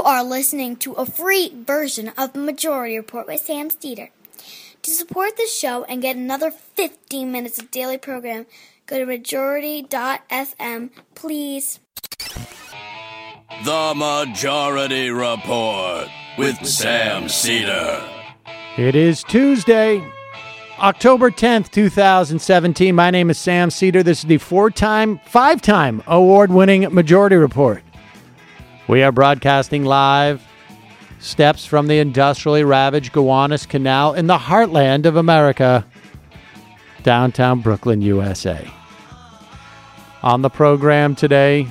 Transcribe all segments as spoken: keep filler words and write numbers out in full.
are listening to a free version of the Majority Report with Sam Steeder. To support the show and get another fifteen minutes of daily program, go to majority dot f m, please. The Majority Report with Sam Steeder. It is Tuesday, October tenth, twenty seventeen. My name is Sam Steeder. This is the four-time, five-time award-winning Majority Report. We are broadcasting live steps from the industrially ravaged Gowanus Canal in the heartland of America, downtown Brooklyn, U S A. On the program today,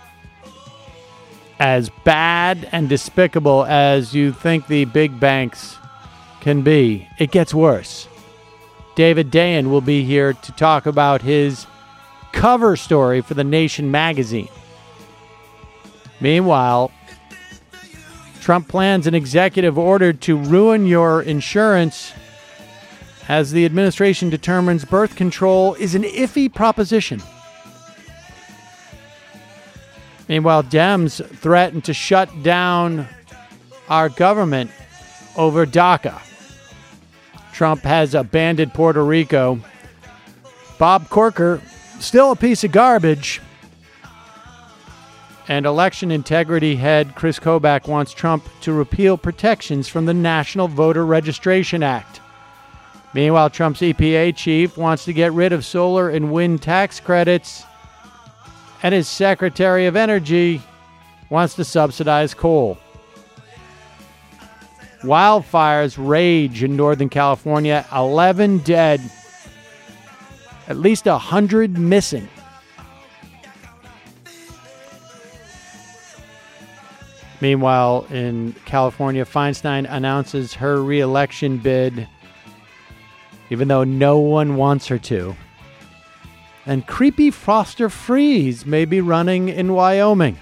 as bad and despicable as you think the big banks can be, it gets worse. David Dayen will be here to talk about his cover story for The Nation magazine. Meanwhile, Trump plans an executive order to ruin your insurance as the administration determines birth control is an iffy proposition. Meanwhile, Dems threaten to shut down our government over DACA. Trump has abandoned Puerto Rico. Bob Corker, still a piece of garbage. And election integrity head Chris Kobach wants Trump to repeal protections from the National Voter Registration Act. Meanwhile, Trump's E P A chief wants to get rid of solar and wind tax credits. And his Secretary of Energy wants to subsidize coal. Wildfires rage in Northern California. eleven dead. At least one hundred missing. Meanwhile, in California, Feinstein announces her re-election bid, even though no one wants her to. And creepy Foster Freeze may be running in Wyoming.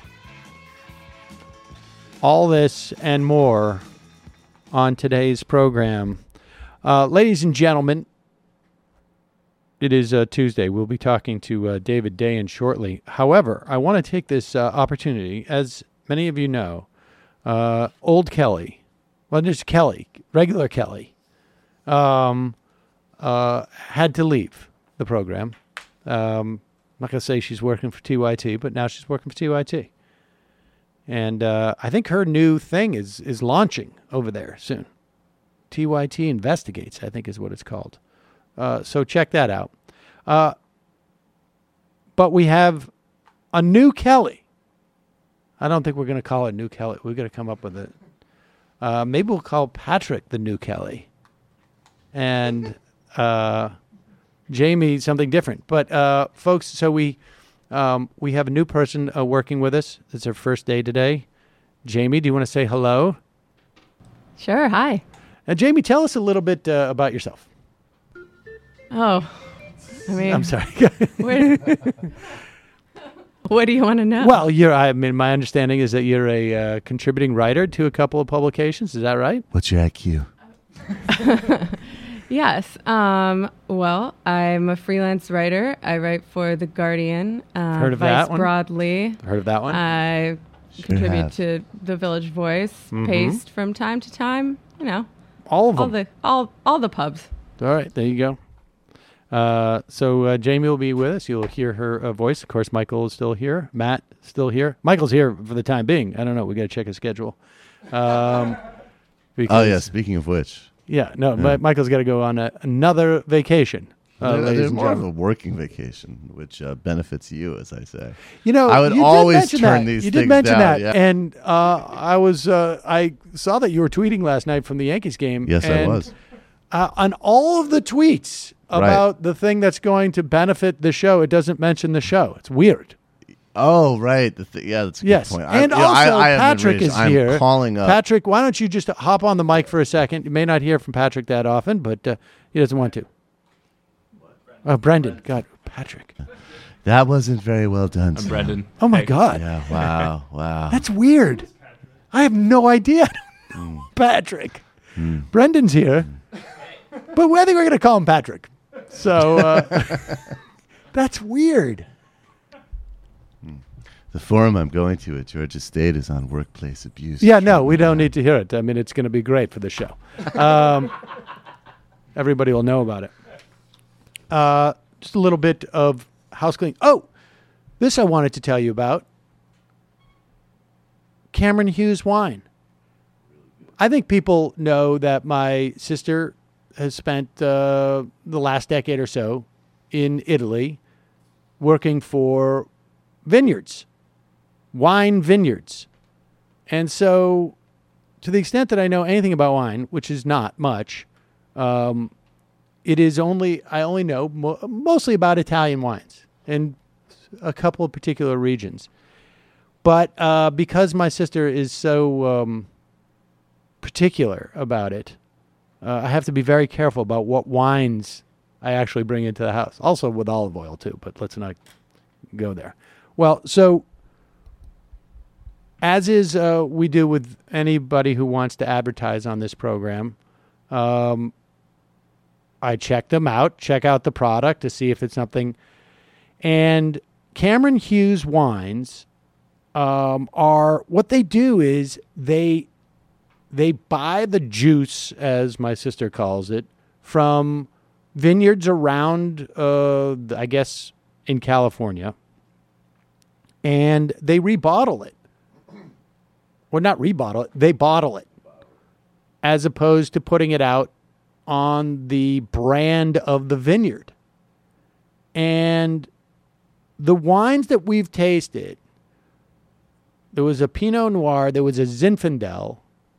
All this and more on today's program. Uh, ladies and gentlemen, it is uh, Tuesday. We'll be talking to uh, David Dayen shortly. However, I want to take this uh, opportunity, as many of you know, uh, old Kelly, well, just Kelly, regular Kelly, um, uh, had to leave the program. Um, I'm not going to say she's working for T Y T, but now she's working for T Y T. And uh, I think her new thing is is launching over there soon. T Y T Investigates, I think is what it's called. Uh, so check that out. Uh, but we have a new Kelly. I don't think we're going to call it New Kelly. We're going to come up with it. Uh, maybe we'll call Patrick the New Kelly. And uh, Jamie something different. But, uh, folks, so we um, we have a new person uh, working with us. It's her first day today. Jamie, do you want to say hello? Sure. Hi. Uh, Jamie, tell us a little bit uh, about yourself. Oh, I mean, I'm sorry. where, what do you want to know? Well, you're. I mean, my understanding is that you're a uh, contributing writer to a couple of publications. Is that right? What's your I Q? Yes. Um, well, I'm a freelance writer. I write for The Guardian. Uh, Heard of Vice that one? Broadly. Heard of that one? I Sure contribute have. to The Village Voice, Mhm. Paste from time to time. You know, all of them. all the all all the pubs. All right, there you go. Uh, so uh, Jamie will be with us. You'll hear her uh, voice. Of course, Michael is still here. Matt still here. Michael's here for the time being. I don't know. We got to check his schedule. Um, Oh, because- yeah. Speaking of which. Yeah, no, Yeah. Mi- Michael's got to go on a, another vacation. Uh, There's ladies and more of a gentlemen. working vacation, which uh, benefits you, as I say. You know, I would you did always mention turn that. these You did things mention down, that, yeah. and uh, I was uh, I saw that you were tweeting last night from the Yankees game. Yes, I and, was. Uh, on all of the tweets about the thing that's going to benefit the show, it doesn't mention the show. It's weird. Oh, right. The th- yeah, that's a Yes, good point. and I, yeah, also I, I am Patrick enraged. is I'm here. calling up. Patrick, why don't you just hop on the mic for a second? You may not hear from Patrick that often, but uh, he doesn't want to. Oh, Brendan. God, Patrick. That wasn't very well done. I'm Sam. Brendan. Oh, my Hey. God. Yeah, wow, wow. That's weird. I have no idea. Patrick. Brendan's here. But I think we're going to call him Patrick. So uh, that's weird. The forum I'm going to at Georgia State is on workplace abuse. Yeah, no, we don't need to hear it. I mean, it's going to be great for the show. Um, everybody will know about it. Uh, just a little bit of house cleaning. Oh, this I wanted to tell you about. Cameron Hughes wine. I think people know that my sister has spent uh, the last decade or so in Italy working for vineyards, wine vineyards. And so to the extent that I know anything about wine, which is not much, um, it is only, I only know mo- mostly about Italian wines and a couple of particular regions. But uh, because my sister is so um, particular about it, uh, I have to be very careful about what wines I actually bring into the house. Also with olive oil too, but let's not go there. Well, so as is uh, we do with anybody who wants to advertise on this program, um, I check them out, check out the product to see if it's something. And Cameron Hughes wines um, are, what they do is they they buy the juice, as my sister calls it, from vineyards around, uh, I guess, in California, and they rebottle it. Well, not rebottle it, they bottle it, as opposed to putting it out on the brand of the vineyard. And the wines that we've tasted, there was a Pinot Noir, there was a Zinfandel,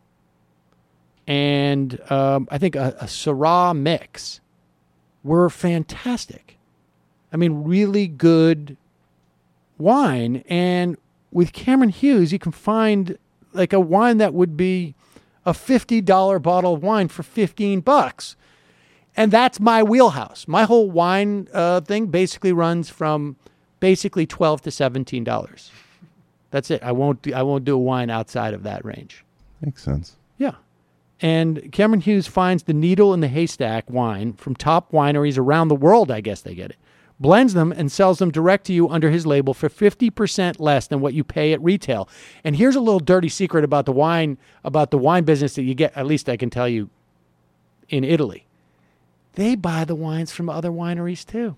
and um, I think a, a Syrah mix were fantastic. I mean, really good wine. And with Cameron Hughes, you can find like a wine that would be a fifty dollars bottle of wine for fifteen bucks. And that's my wheelhouse. My whole wine uh, thing basically runs from basically twelve to seventeen dollars. That's it. I won't do, I won't do a wine outside of that range. Makes sense. Yeah. And Cameron Hughes finds the needle in the haystack wine from top wineries around the world, I guess they get it, blends them and sells them direct to you under his label for fifty percent less than what you pay at retail. And here's a little dirty secret about the wine, about the wine business that you get, at least I can tell you, in Italy. They buy the wines from other wineries too.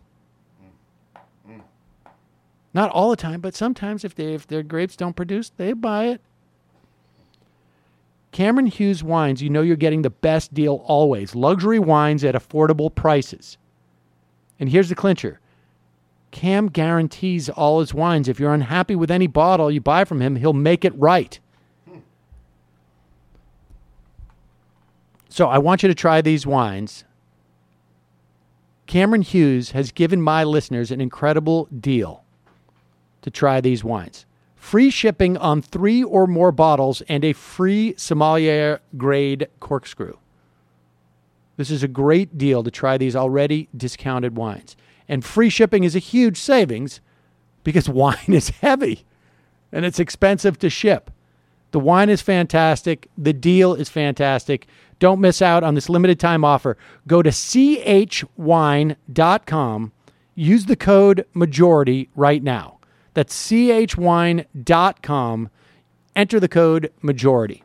Not all the time, but sometimes if they if their grapes don't produce, they buy it. Cameron Hughes wines, you know you're getting the best deal always. Luxury wines at affordable prices. And here's the clincher. Cam guarantees all his wines. If you're unhappy with any bottle you buy from him, he'll make it right. So I want you to try these wines. Cameron Hughes has given my listeners an incredible deal to try these wines. Free shipping on three or more bottles and a free sommelier grade corkscrew. This is a great deal to try these already discounted wines. And free shipping is a huge savings because wine is heavy and it's expensive to ship. The wine is fantastic. The deal is fantastic. Don't miss out on this limited time offer. Go to c h wine dot com. Use the code MAJORITY right now. That's c h wine dot com. Enter the code MAJORITY.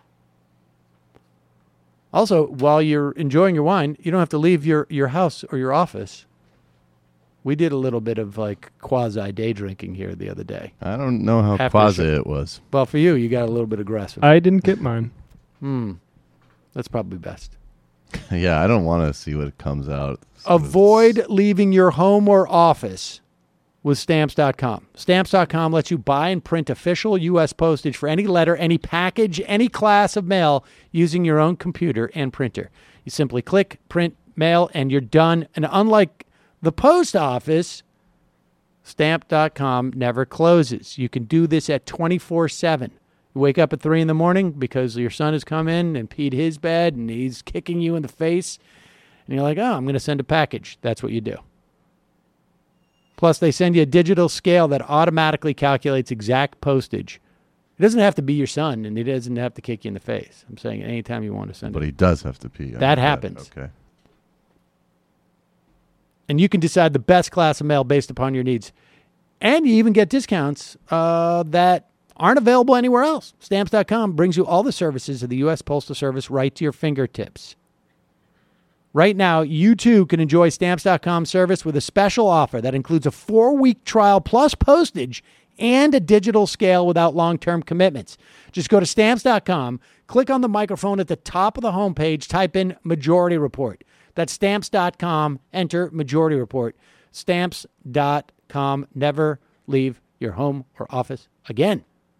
Also, while you're enjoying your wine, you don't have to leave your, your house or your office. We did a little bit of like quasi day drinking here the other day. I don't know how After quasi show. it was. Well, for you, you got a little bit aggressive. I didn't get mine. Hmm. That's probably best. Yeah, I don't want to see what comes out. Avoid leaving your home or office with Stamps dot com. Stamps dot com lets you buy and print official U S postage for any letter, any package, any class of mail using your own computer and printer. You simply click, print, mail, and you're done. And unlike the post office, Stamp dot com never closes. You can do this at twenty-four seven. You wake up at three in the morning because your son has come in and peed his bed and he's kicking you in the face. And you're like, oh, I'm going to send a package. That's what you do. Plus, they send you a digital scale that automatically calculates exact postage. It doesn't have to be your son, and he doesn't have to kick you in the face. I'm saying anytime you want to send But it. he does have to pee. I That know happens. Okay. And you can decide the best class of mail based upon your needs. And you even get discounts uh, that aren't available anywhere else. Stamps dot com brings you all the services of the U S Postal Service right to your fingertips. Right now, you too can enjoy Stamps dot com service with a special offer that includes a four-week trial plus postage and a digital scale without long-term commitments. Just go to Stamps dot com, click on the microphone at the top of the homepage, type in Majority Report. That's Stamps dot com, enter Majority Report. Stamps dot com, never leave your home or office again.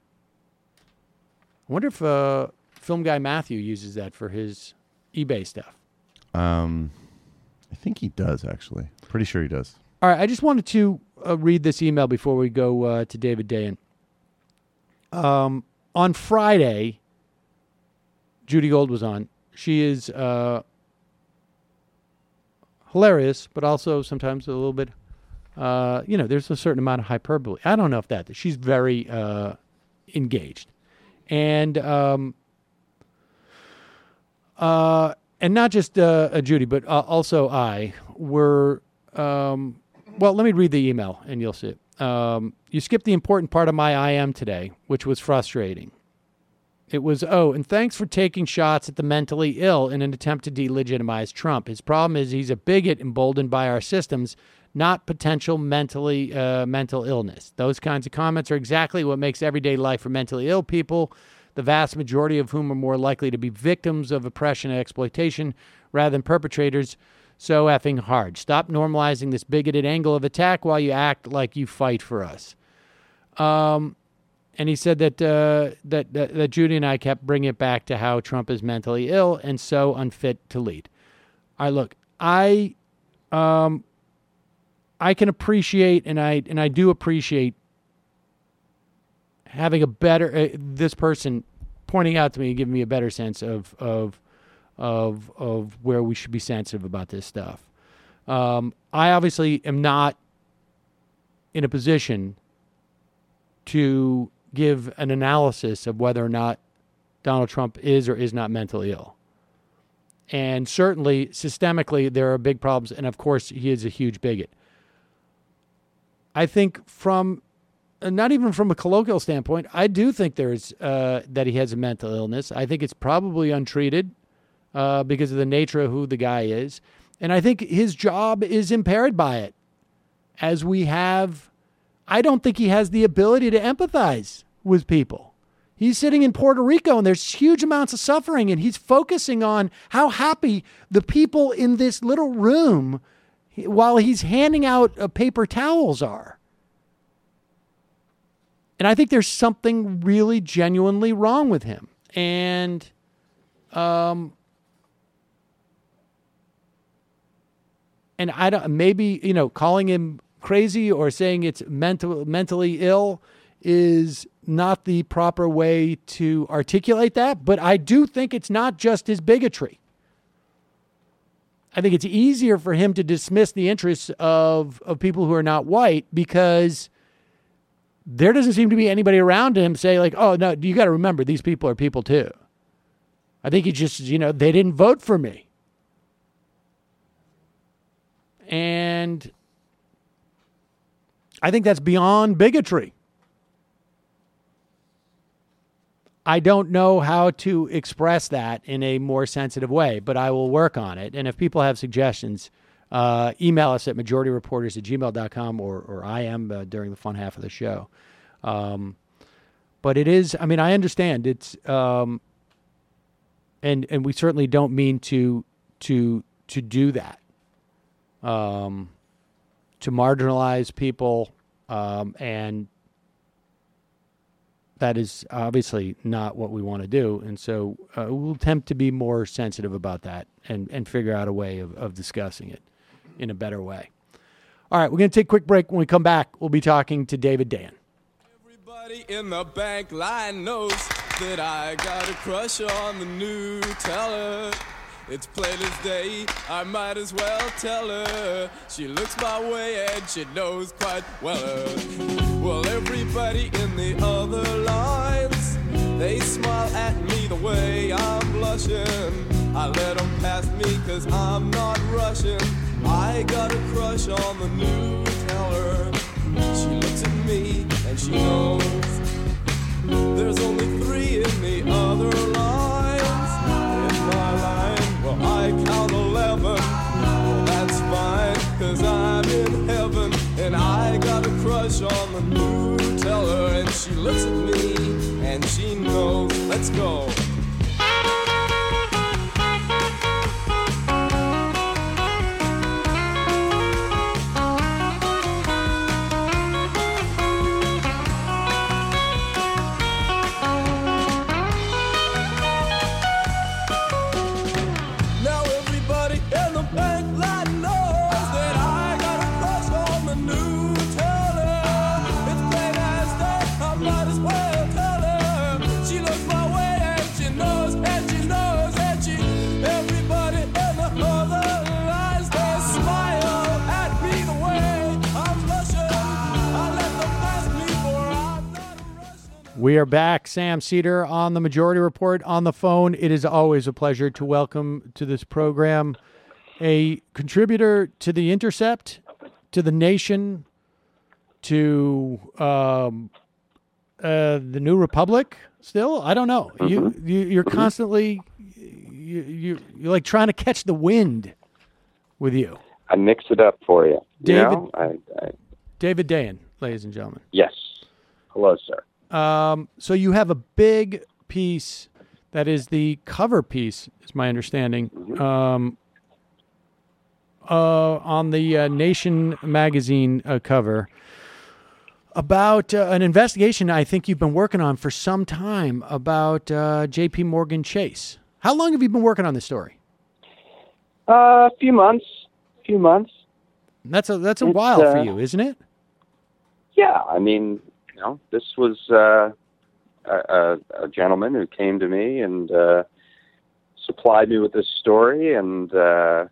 I wonder if uh, film guy Matthew uses that for his eBay stuff. Um, I think he does, actually. Pretty sure he does. All right, I just wanted to uh, read this email before we go uh, to David Dayen. Um, on Friday, Judy Gold was on. She is uh, hilarious, but also sometimes a little bit, uh, you know, there's a certain amount of hyperbole. I don't know if that, she's very uh, engaged. And, um, uh, and not just uh, uh, Judy, but uh, also I were, um, well, let me read the email and you'll see it. Um, you skipped the important part of my I M today, which was frustrating. It was, oh, and thanks for taking shots at the mentally ill in an attempt to delegitimize Trump. His problem is he's a bigot emboldened by our systems, not potential mentally uh, mental illness. Those kinds of comments are exactly what makes everyday life for mentally ill people, the vast majority of whom are more likely to be victims of oppression and exploitation rather than perpetrators, so effing hard. Stop normalizing this bigoted angle of attack while you act like you fight for us. Um, and he said that, uh, that, that, that Judy and I kept bringing it back to how Trump is mentally ill and so unfit to lead. All right, look, I, um, I can appreciate, and I, and I do appreciate having a better, uh, this person pointing out to me and giving me a better sense of, of, of, of where we should be sensitive about this stuff. Um, I obviously am not in a position to give an analysis of whether or not Donald Trump is or is not mentally ill. And certainly, systemically, there are big problems. And of course, he is a huge bigot. I think from, not even from a colloquial standpoint, I do think there's uh, that he has a mental illness. I think it's probably untreated uh, because of the nature of who the guy is. And I think his job is impaired by it. As we have, I don't think he has the ability to empathize with people. He's sitting in Puerto Rico and there's huge amounts of suffering and he's focusing on how happy the people in this little room while he's handing out uh, paper towels are. And I think there's something really genuinely wrong with him. And um, and I don't, maybe, you know, calling him crazy or saying it's mental, mentally ill is not the proper way to articulate that. But I do think it's not just his bigotry. I think it's easier for him to dismiss the interests of, of people who are not white because there doesn't seem to be anybody around him say like, oh, no, you got to remember these people are people too. I think he just, you know, they didn't vote for me. And I think that's beyond bigotry. I don't know how to express that in a more sensitive way, but I will work on it. And if people have suggestions, uh, email us at majority reporters at gmail dot com or, or I am uh, during the fun half of the show. Um, but it is, I mean, I understand it's, um, and, and we certainly don't mean to, to, to do that, um, to marginalize people, um, and that is obviously not what we want to do. And so uh, we'll attempt to be more sensitive about that and, and figure out a way of, of discussing it in a better way. All right, we're going to take a quick break. When we come back, we'll be talking to David Dayen. Everybody in the bank line knows that I got a crush on the new teller. It's plain as day, I might as well tell her. She looks my way and she knows quite well. Well, everybody in the other lines, they smile at me the way I'm blushing. I let them pass me cause I'm not rushing. I got a crush on the new teller. She looks at me and she knows there's only three in the other lines. In my line, well, I count eleven. Well, that's fine, cause I'm in heaven. And I got a crush on the new teller. And she looks at me and she knows. Let's go. We are back. Sam Seder on the Majority Report on the phone. It is always a pleasure to welcome to this program a contributor to The Intercept, to The Nation, to um, uh, The New Republic. Still, I don't know. Mm-hmm. You, you you're constantly you, you you're like trying to catch the wind with you. I mix it up for you. David, you know, I, I, David Dayen, ladies and gentlemen. Yes. Hello, sir. Um, so you have a big piece that is the cover piece, is my understanding, um, uh, on the uh, Nation magazine uh, cover about uh, an investigation I think you've been working on for some time about uh, J P Morgan Chase. How long have you been working on this story? Uh, a few months. A few months. That's a that's a it's, while uh, for you, isn't it? Yeah, I mean, you know, this was uh, a, a gentleman who came to me and uh, supplied me with this story, and uh,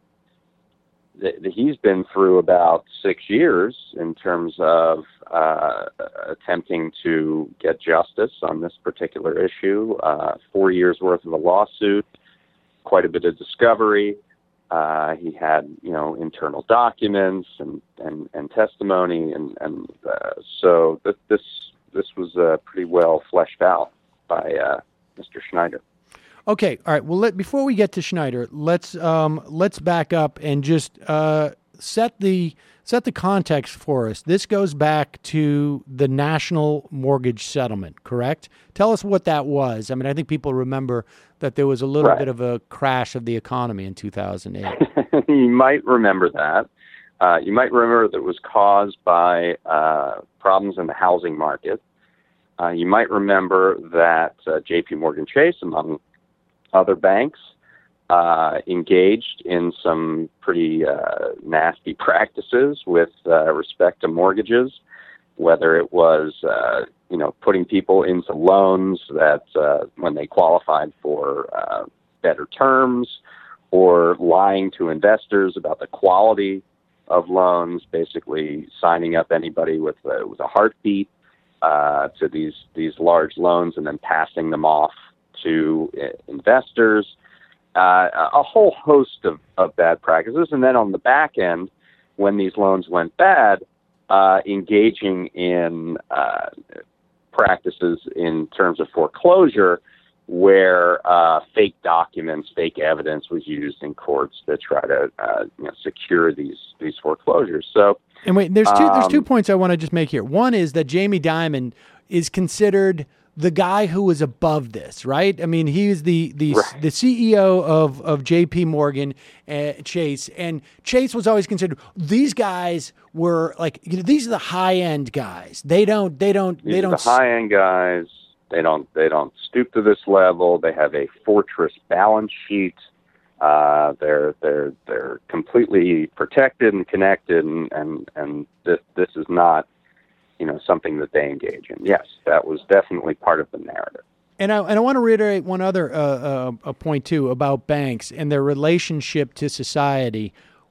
th- he's been through about six years in terms of uh, attempting to get justice on this particular issue. Uh, four years worth of a lawsuit, quite a bit of discovery. Uh, he had, you know, internal documents and, and, and testimony, and, and uh, so th- this this was uh, pretty well fleshed out by uh, Mister Schneider. Okay, all right. Well, let, before we get to Schneider, let's um, let's back up and just uh, set the set the context for us. This goes back to the National Mortgage Settlement, correct? Tell us what that was. I mean, I think people remember that there was a little right. bit of a crash of the economy in two thousand eight. You might remember that. Uh, you might remember that it was caused by uh, problems in the housing market. Uh, you might remember that uh, J P Morgan Chase, among other banks, uh, engaged in some pretty uh, nasty practices with uh, respect to mortgages, whether it was uh, you know putting people into loans that uh, when they qualified for uh, better terms, or lying to investors about the quality of loans, basically signing up anybody with a, with a heartbeat uh, to these these large loans and then passing them off to uh, investors. Uh, a whole host of, of bad practices. And then on the back end, when these loans went bad, uh, engaging in uh, practices in terms of foreclosure, where uh, fake documents, fake evidence was used in courts to try to uh, you know, secure these these foreclosures. So, and wait, there's two um, there's two points I want to just make here. One is that Jamie Dimon is considered the guy who was above this, right? I mean, he is the the right. the C E O of of J P Morgan uh, Chase, and Chase was always considered. These guys were like, you know, these are the high end guys. They don't they don't these they are don't the high end guys. They don't they don't stoop to this level. They have a fortress balance sheet. Uh, they're they're they're completely protected and connected, and and, and this this is not, you know, something that they engage in. Yes, that was definitely part of the narrative. And I and I want to reiterate one other uh, uh, a point too about banks and their relationship to society.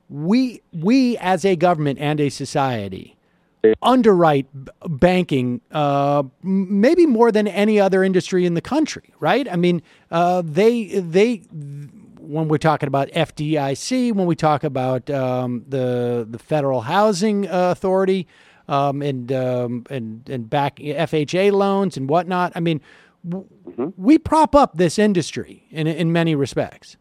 We we as a government and a society underwrite b- banking uh, maybe more than any other industry in the country, right? I mean, uh, they they when we're talking about F D I C, when we talk about um, the the Federal Housing uh, Authority, um, and um, and and back F H A loans and whatnot. I mean, w- mm-hmm. we prop up this industry in in many respects.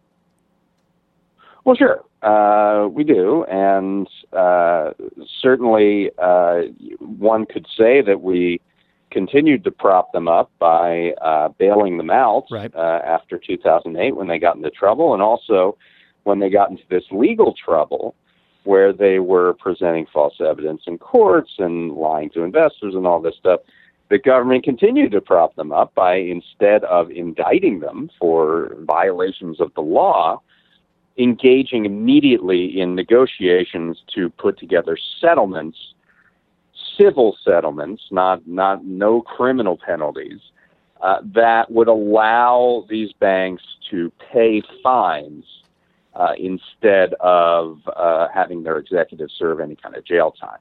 Well, sure, uh, we do, and uh, certainly uh, one could say that we continued to prop them up by uh, bailing them out right. uh, after two thousand eight when they got into trouble, and also when they got into this legal trouble where they were presenting false evidence in courts and lying to investors and all this stuff. The government continued to prop them up by, instead of indicting them for violations of the law, engaging immediately in negotiations to put together settlements, civil settlements, not not no criminal penalties, uh, that would allow these banks to pay fines uh, instead of uh, having their executives serve any kind of jail time.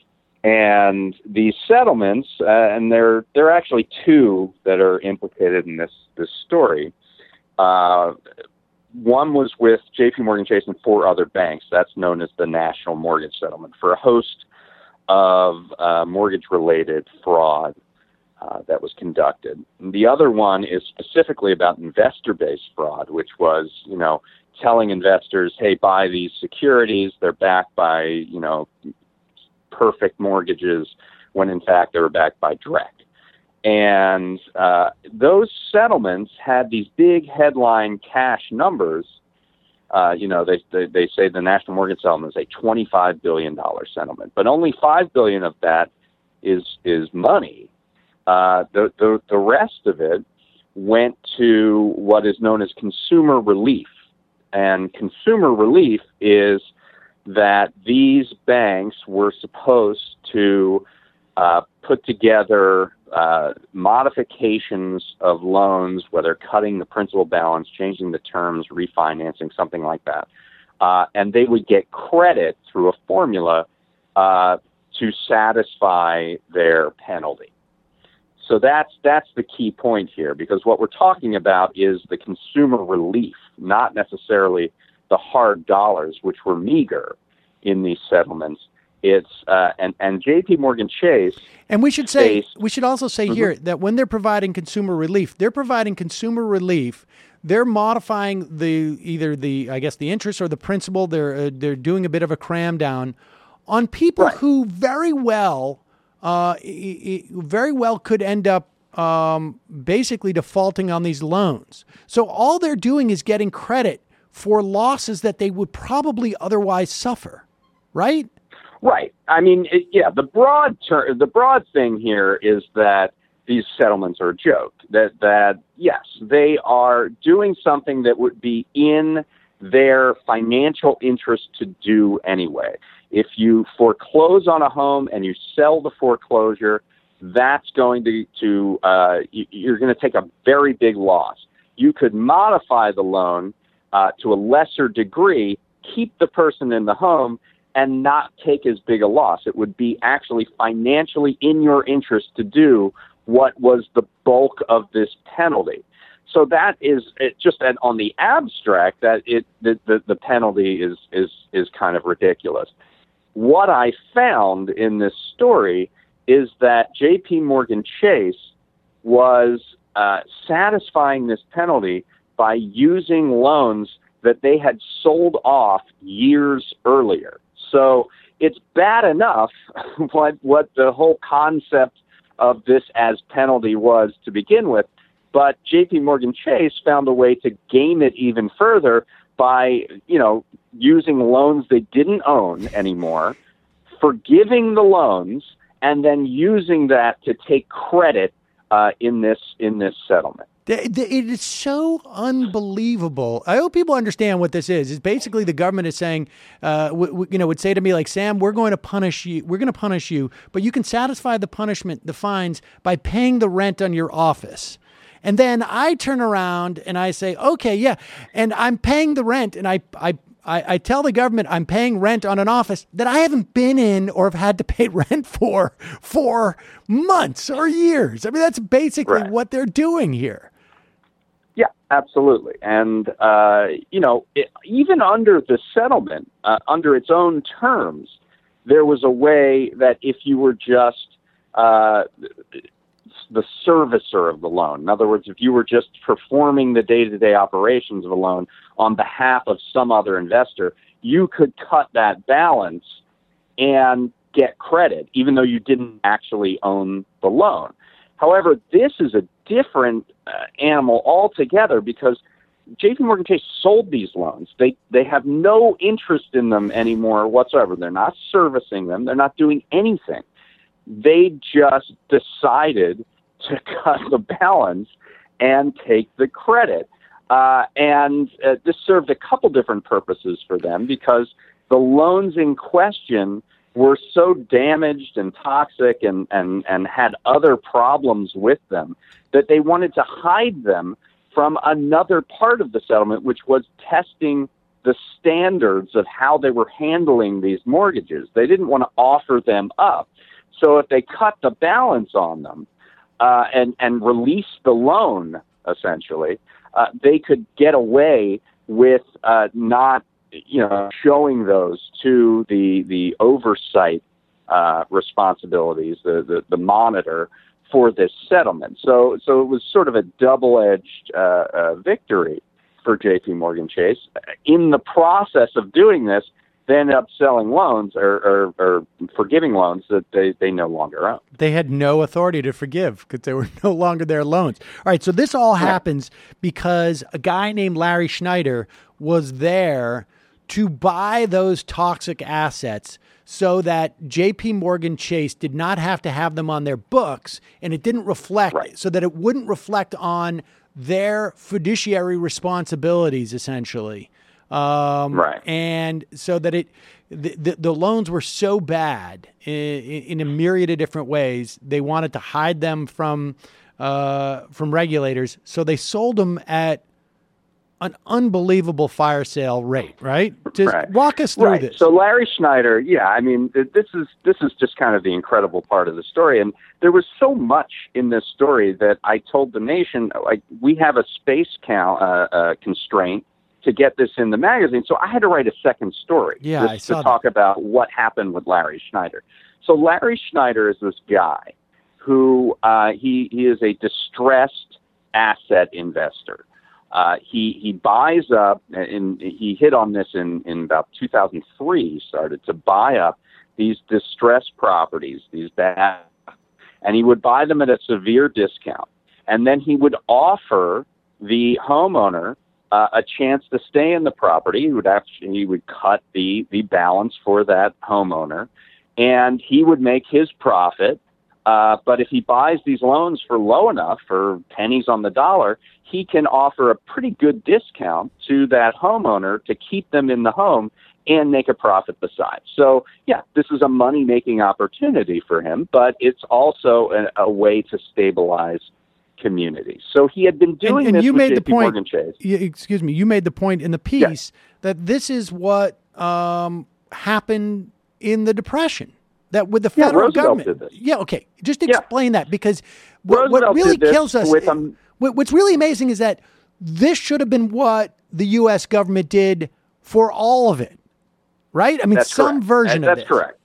And these settlements, uh, and there there are actually two that are implicated in this this story. Uh, One was with J P Morgan Chase and four other banks. That's known as the National Mortgage Settlement for a host of uh, mortgage-related fraud uh, that was conducted. And the other one is specifically about investor-based fraud, which was, you know, telling investors, hey, buy these securities. They're backed by, you know, perfect mortgages, when in fact they were backed by D R E C. And uh, those settlements had these big headline cash numbers. Uh, you know, they, they they say the National Mortgage Settlement is a twenty-five billion dollars settlement, but only five billion dollars of that is is money. Uh, the, the the rest of it went to what is known as consumer relief, and consumer relief is that these banks were supposed to uh, put together Uh, modifications of loans, whether cutting the principal balance, changing the terms, refinancing, something like that. Uh, and they would get credit through a formula uh, to satisfy their penalty. So that's that's the key point here, because what we're talking about is the consumer relief, not necessarily the hard dollars, which were meager in these settlements. It's uh, and and J P Morgan Chase, and we should say faced, we should also say mm-hmm. here that when they're providing consumer relief, they're providing consumer relief. They're modifying the either the I guess the interest or the principal. They're uh, they're doing a bit of a cram down on people right. who very well, uh, very well could end up um, basically defaulting on these loans. So all they're doing is getting credit for losses that they would probably otherwise suffer, right? Right. I mean, it, yeah. The broad ter- the broad thing here is that these settlements are a joke. That that yes, they are doing something that would be in their financial interest to do anyway. If you foreclose on a home and you sell the foreclosure, that's going to to uh, you're going to take a very big loss. You could modify the loan uh, to a lesser degree, keep the person in the home, and not take as big a loss. It would be actually financially in your interest to do what was the bulk of this penalty. So that is it just an, on the abstract that it the, the, the penalty is, is is kind of ridiculous. What I found in this story is that J P Morgan Chase was uh, satisfying this penalty by using loans that they had sold off years earlier. So it's bad enough what what the whole concept of this as penalty was to begin with, but J P Morgan Chase found a way to game it even further by, you know, using loans they didn't own anymore, forgiving the loans, and then using that to take credit uh, in this in this settlement. It is so unbelievable. I hope people understand what this is. It's basically the government is saying, uh, w- w- you know, would say to me like, Sam, we're going to punish you. We're going to punish you, but you can satisfy the punishment, the fines, by paying the rent on your office. And then I turn around and I say, okay, yeah, and I'm paying the rent, and I I. I, I tell the government I'm paying rent on an office that I haven't been in or have had to pay rent for for months or years. I mean, that's basically right. what they're doing here. Yeah, absolutely. And, uh, you know, it, even under the settlement, uh, under its own terms, there was a way that if you were just uh, the servicer of the loan, in other words, if you were just performing the day-to-day operations of a loan on behalf of some other investor, you could cut that balance and get credit, even though you didn't actually own the loan. However, this is a different uh, animal altogether because J P Morgan Chase sold these loans. They they have no interest in them anymore whatsoever. They're not servicing them. They're not doing anything. They just decided to cut the balance and take the credit. Uh, and uh, this served a couple different purposes for them because the loans in question were so damaged and toxic and, and, and had other problems with them that they wanted to hide them from another part of the settlement, which was testing the standards of how they were handling these mortgages. They didn't want to offer them up. So if they cut the balance on them uh, and, and released the loan, essentially, uh, they could get away with uh, not you know, showing those to the the oversight uh, responsibilities, the, the the monitor for this settlement. So so it was sort of a double-edged uh, uh, victory for J P Morgan Chase. In the process of doing this, they ended up selling loans or, or, or forgiving loans that they, they no longer own. They had no authority to forgive because they were no longer their loans. All right, so this all happens because a guy named Larry Schneider was there to buy those toxic assets so that J P Morgan Chase did not have to have them on their books, and it didn't reflect, right. so that it wouldn't reflect on their fiduciary responsibilities, essentially. Um, right. And so that it, the, the, the loans were so bad in, in a myriad of different ways, they wanted to hide them from, uh, from regulators. So they sold them at an unbelievable fire sale rate, right? Just right. walk us through right. this. So Larry Schneider, yeah, I mean, this is this is just kind of the incredible part of the story. And there was so much in this story that I told the nation, like, we have a space count uh, uh, constraint to get this in the magazine. So I had to write a second story yeah, just to talk that. about what happened with Larry Schneider. So Larry Schneider is this guy who uh, he he is a distressed asset investor. Uh, he he buys up, and he hit on this in, in about two thousand three. He started to buy up these distressed properties, these bad, and he would buy them at a severe discount. And then he would offer the homeowner uh, a chance to stay in the property. He would actually he would cut the the balance for that homeowner, and he would make his profit. Uh, but if he buys these loans for low enough, for pennies on the dollar, he can offer a pretty good discount to that homeowner to keep them in the home and make a profit besides. So, yeah, this is a money-making opportunity for him, but it's also a, a way to stabilize communities. So he had been doing and, and this you with made J P the point, Morgan Chase. You, excuse me, you made the point in the piece yes. that this is what um, happened in the Depression. That with the Yeah, federal Roosevelt government, did this. yeah, okay. Just Yeah. explain that, because what, what Roosevelt really did this kills us, with, um, what, what's really amazing is that this should have been what the U S government did for all of it, right? I mean, That's some correct. version and of that's this. correct.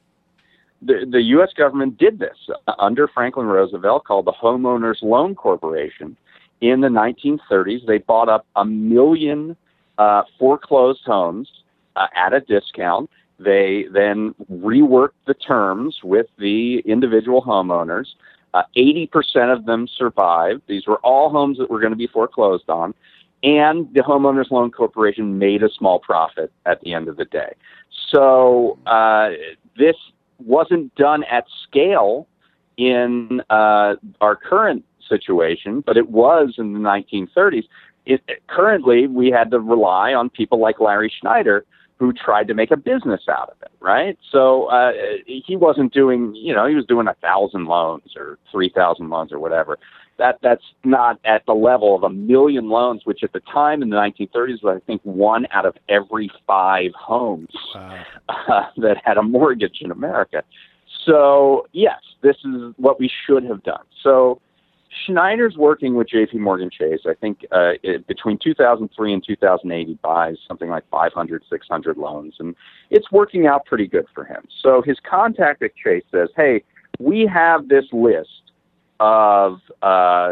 The, the U S government did this uh, under Franklin Roosevelt, called the Homeowners Loan Corporation. In the nineteen thirties, they bought up a million uh, foreclosed homes uh, at a discount. They then reworked the terms with the individual homeowners. Uh, eighty percent of them survived. These were all homes that were going to be foreclosed on. And the Homeowners Loan Corporation made a small profit at the end of the day. So uh, this wasn't done at scale in uh, our current situation, but it was in the nineteen thirties. It, currently, we had to rely on people like Larry Schneider, who tried to make a business out of it, right? So uh, he wasn't doing, you know, he was doing a thousand loans or three thousand loans or whatever. That that's not at the level of a million loans, which at the time in the nineteen thirties was, I think, one out of every five homes Wow. uh, that had a mortgage in America. So yes, this is what we should have done. So Schneider's working with J P Morgan Chase. I think uh, it, between two thousand three and two thousand eight, he buys something like five hundred, six hundred loans, and it's working out pretty good for him. So his contact at Chase says, hey, we have this list of uh,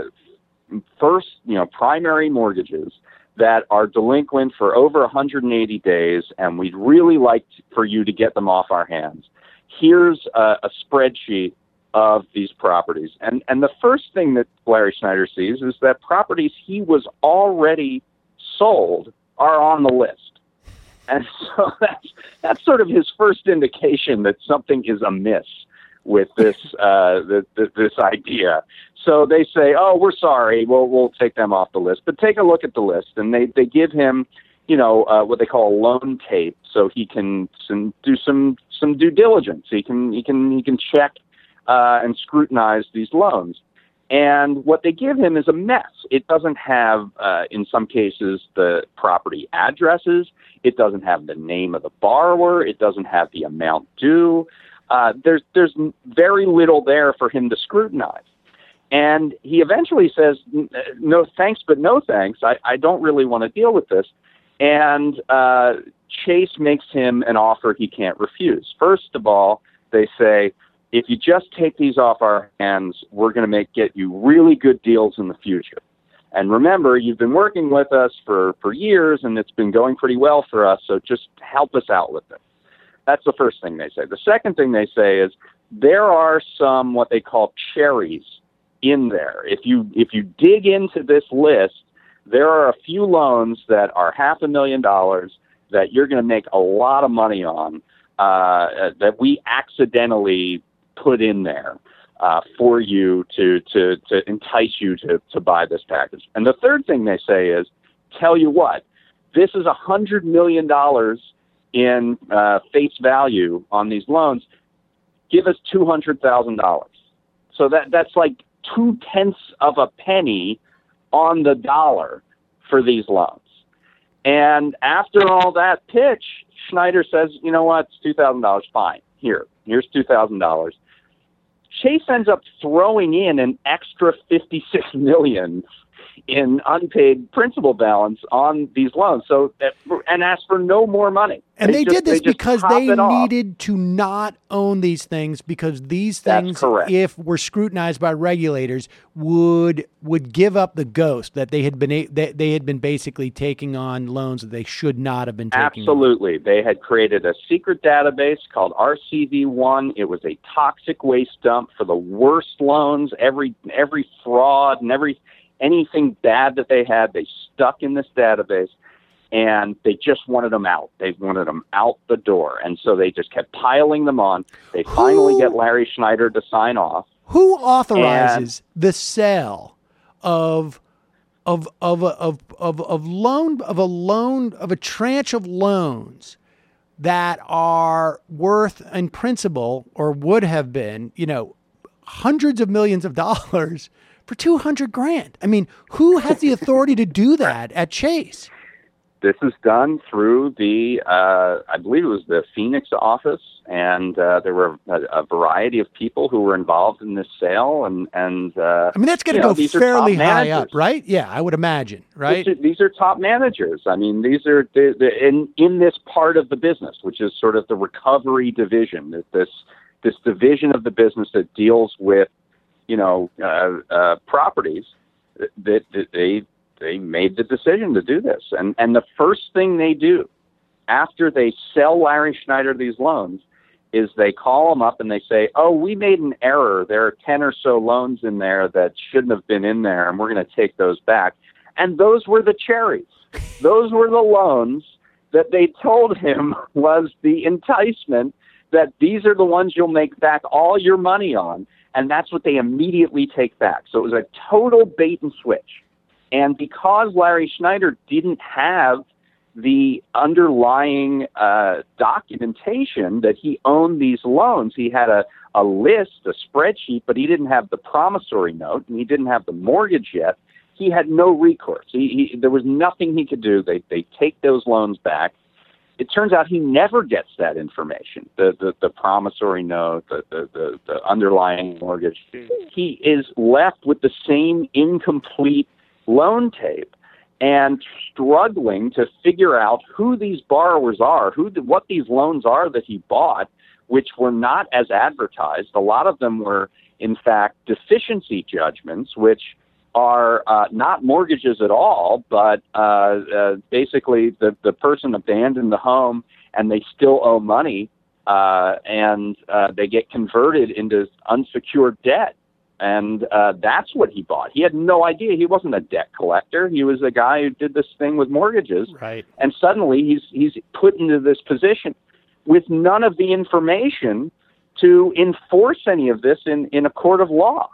first, you know, primary mortgages that are delinquent for over one hundred eighty days, and we'd really like for you to get them off our hands. Here's a, a spreadsheet of these properties. And and the first thing that Larry Schneider sees is that properties he was already sold are on the list. And so that's, that's sort of his first indication that something is amiss with this uh, the, the, this idea. So they say, oh, we're sorry, we'll, we'll take them off the list. But take a look at the list, and they, they give him, you know, uh, what they call a loan tape, so he can some, do some some due diligence. He can he can he can check Uh, and scrutinize these loans. And what they give him is a mess. It doesn't have, uh, in some cases, the property addresses. It doesn't have the name of the borrower. It doesn't have the amount due. Uh, there's there's very little there for him to scrutinize. And he eventually says, no thanks, but no thanks. I, I don't really want to deal with this. And uh, Chase makes him an offer he can't refuse. First of all, they say, if you just take these off our hands, we're going to make get you really good deals in the future. And remember, you've been working with us for, for years, and it's been going pretty well for us, so just help us out with it. That's the first thing they say. The second thing they say is there are some what they call cherries in there. If you if you dig into this list, there are a few loans that are half a million dollars that you're going to make a lot of money on, uh, that we accidentally put in there uh, for you to, to, to entice you to, to buy this package. And the third thing they say is, tell you what, this is one hundred million dollars in uh, face value on these loans. Give us two hundred thousand dollars. So that that's like two-tenths of a penny on the dollar for these loans. And after all that pitch, Schneider says, you know what, it's two thousand dollars, fine. Here, here's two thousand dollars. Chase ends up throwing in an extra fifty-six million dollars in unpaid principal balance on these loans. So, and asked for no more money. And they, they just, did this they because they needed to not own these things, because these things, if were scrutinized by regulators, would would give up the ghost that they had been a, that they had been basically taking on loans that they should not have been taking. Absolutely. On. They had created a secret database called R C V one. It was a toxic waste dump for the worst loans, every every fraud and every anything bad that they had, they stuck in this database, and they just wanted them out. They wanted them out the door. And so they just kept piling them on. They who, finally get Larry Schneider to sign off. Who authorizes and, the sale of of of a, of of of loan of a loan of a tranche of loans that are worth in principal, or would have been, you know, hundreds of millions of dollars for two hundred grand? I mean, who has the authority to do that at Chase? This is done through the, uh, I believe it was the Phoenix office, and uh, there were a, a variety of people who were involved in this sale. And, and uh, I mean, that's going to go fairly high up, right? Yeah, I would imagine, right? These are, these are top managers. I mean, these are the, the, in, in this part of the business, which is sort of the recovery division, this, this division of the business that deals with, you know, uh, uh, properties, that, that they they made the decision to do this. And and the first thing they do after they sell Larry Schneider these loans is they call him up and they say, oh, we made an error. There are ten or so loans in there that shouldn't have been in there, and we're going to take those back. And those were the cherries. Those were the loans that they told him was the enticement, that these are the ones you'll make back all your money on. And that's what they immediately take back. So it was a total bait and switch. And because Larry Schneider didn't have the underlying uh, documentation that he owned these loans, he had a, a list, a spreadsheet, but he didn't have the promissory note, and he didn't have the mortgage yet. He had no recourse. He, he, there was nothing he could do. They, they take those loans back. It turns out he never gets that information, the the, the promissory note, the, the, the, the underlying mortgage. He is left with the same incomplete loan tape and struggling to figure out who these borrowers are, who the, what these loans are that he bought, which were not as advertised. A lot of them were, in fact, deficiency judgments, which are uh, not mortgages at all, but uh, uh, basically the, the person abandoned the home and they still owe money, uh, and uh, they get converted into unsecured debt. And uh, that's what he bought. He had no idea. He wasn't a debt collector. He was a guy who did this thing with mortgages. Right. And suddenly he's he's put into this position with none of the information to enforce any of this in, in a court of law.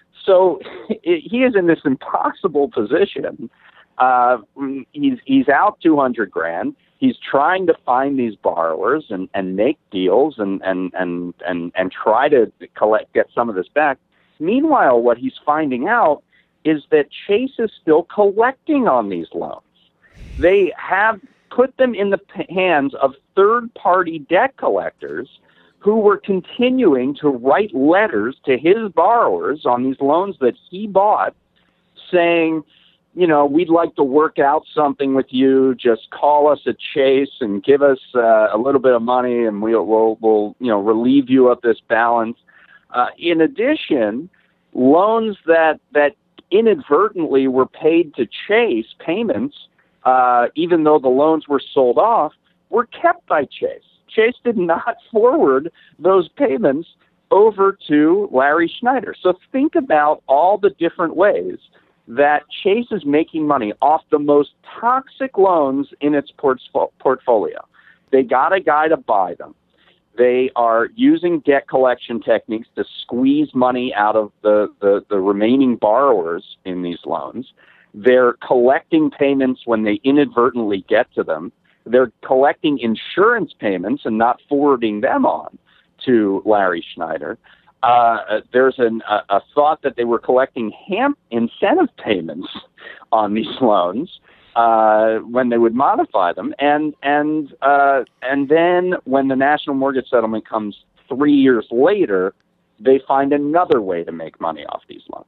So he is in this impossible position. Uh, he's he's out two hundred grand. He's trying to find these borrowers and, and make deals and, and, and, and, and try to collect get some of this back. Meanwhile, what he's finding out is that Chase is still collecting on these loans. They have put them in the hands of third-party debt collectors who were continuing to write letters to his borrowers on these loans that he bought, saying, you know, we'd like to work out something with you. Just call us at Chase and give us uh, a little bit of money, and we'll, we'll, we'll, you know, relieve you of this balance. Uh, in addition, loans that that inadvertently were paid to Chase, payments, uh, even though the loans were sold off, were kept by Chase. Chase did not forward those payments over to Larry Schneider. So think about all the different ways that Chase is making money off the most toxic loans in its portf- portfolio. They got a guy to buy them. They are using debt collection techniques to squeeze money out of the, the, the remaining borrowers in these loans. They're collecting payments when they inadvertently get to them. They're collecting insurance payments and not forwarding them on to Larry Schneider. Uh, there's an, a, a thought that they were collecting ham- incentive payments on these loans uh, when they would modify them. And and uh, and then when the national mortgage settlement comes three years later, they find another way to make money off these loans.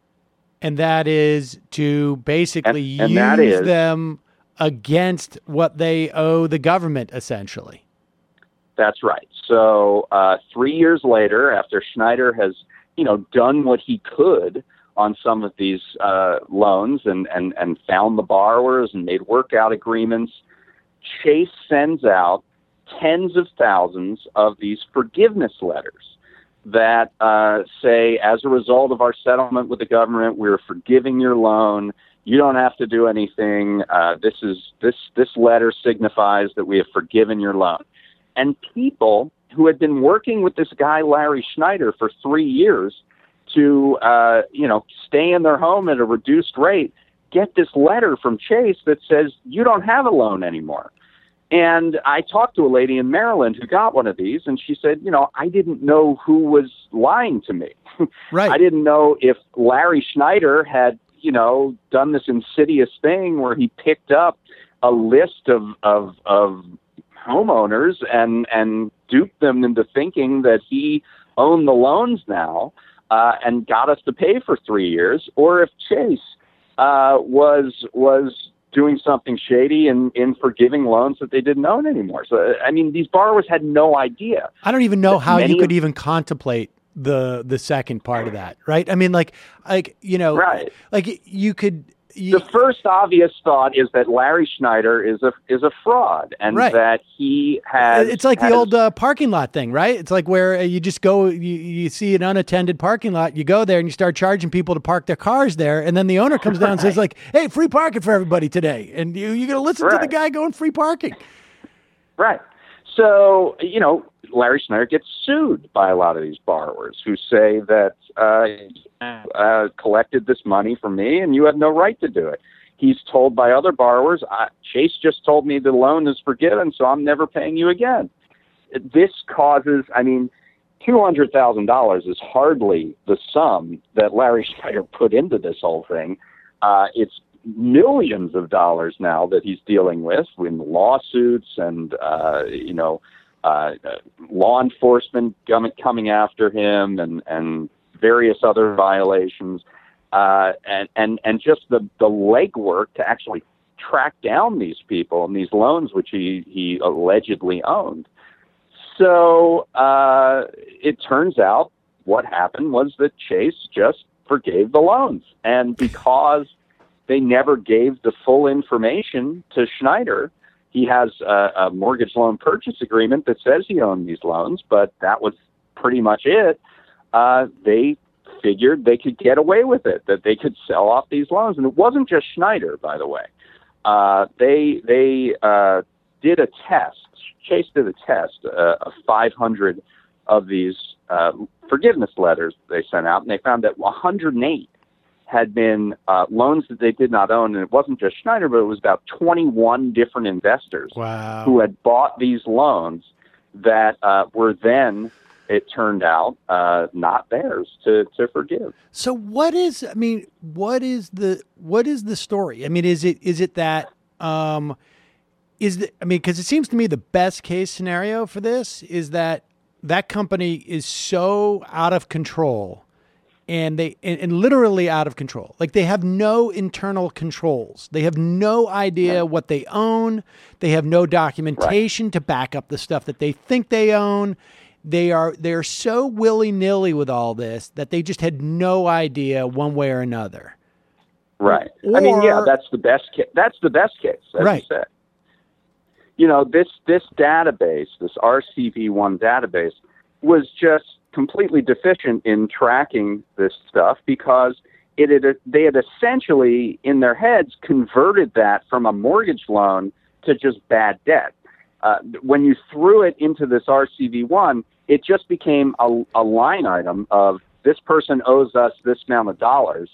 And that is to basically and, and use is, them against what they owe the government, essentially. That's right. So uh, three years later, after Schneider has, you know, done what he could on some of these uh, loans and, and, and found the borrowers and made workout agreements, Chase sends out tens of thousands of these forgiveness letters that uh, say, as a result of our settlement with the government, we're forgiving your loan. You don't have to do anything. Uh, this is this this letter signifies that we have forgiven your loan. And people who had been working with this guy Larry Schneider for three years to uh, you know stay in their home at a reduced rate get this letter from Chase that says you don't have a loan anymore. And I talked to a lady in Maryland who got one of these, and she said, you know, I didn't know who was lying to me. Right. I didn't know if Larry Schneider had, you know, done this insidious thing where he picked up a list of, of, of homeowners and, and duped them into thinking that he owned the loans now uh, and got us to pay for three years, or if Chase uh, was was doing something shady in, in forgiving loans that they didn't own anymore. So, I mean, these borrowers had no idea. I don't even know how you could of, even contemplate the the second part of that, right? I mean, like, like you know, right. like you could... You, the first obvious thought is that Larry Schneider is a is a fraud, and right. that he has. It's like has, the old uh, parking lot thing, right? It's like where you just go, you, you see an unattended parking lot, you go there and you start charging people to park their cars there, and then the owner comes down right. and says, like, "Hey, free parking for everybody today," and you you're gonna listen right. to the guy going free parking, right? So you know, Larry Schneider gets sued by a lot of these borrowers who say that uh, uh, collected this money from me and you have no right to do it. He's told by other borrowers, I, Chase just told me the loan is forgiven, so I'm never paying you again. This causes, I mean, two hundred thousand dollars is hardly the sum that Larry Schneider put into this whole thing. Uh, it's millions of dollars now that he's dealing with in lawsuits and, uh, you know, uh, law enforcement coming after him and, and various other violations. Uh, and, and, and just the, the legwork to actually track down these people and these loans which he, he allegedly owned. So uh, it turns out what happened was that Chase just forgave the loans. And because they never gave the full information to Schneider, he has a, a mortgage loan purchase agreement that says he owned these loans, but that was pretty much it. Uh, they figured they could get away with it, that they could sell off these loans. And it wasn't just Schneider, by the way. Uh, they they uh, did a test. Chase did a test uh, of five hundred of these uh, forgiveness letters they sent out, and they found that one hundred eight had been uh, loans that they did not own. And it wasn't just Schneider, but it was about twenty-one different investors wow. who had bought these loans that uh, were then, it turned out, uh, not theirs to, to forgive. So what is, I mean, what is the, what is the story? I mean, is it, is it that, um, is the, I mean, cause it seems to me the best case scenario for this is that that company is so out of control and they, and, and literally out of control. Like they have no internal controls. They have no idea what they own. They have no documentation right. to back up the stuff that they think they own. They are they're so willy-nilly with all this that they just had no idea one way or another. Right. Or, I mean, yeah, that's the best case. That's the best case, as right. you said. You know, this this database, this R C V one database, was just completely deficient in tracking this stuff because it had, they had essentially, in their heads, converted that from a mortgage loan to just bad debt. Uh, when you threw it into this R C V one, it just became a, a line item of this person owes us this amount of dollars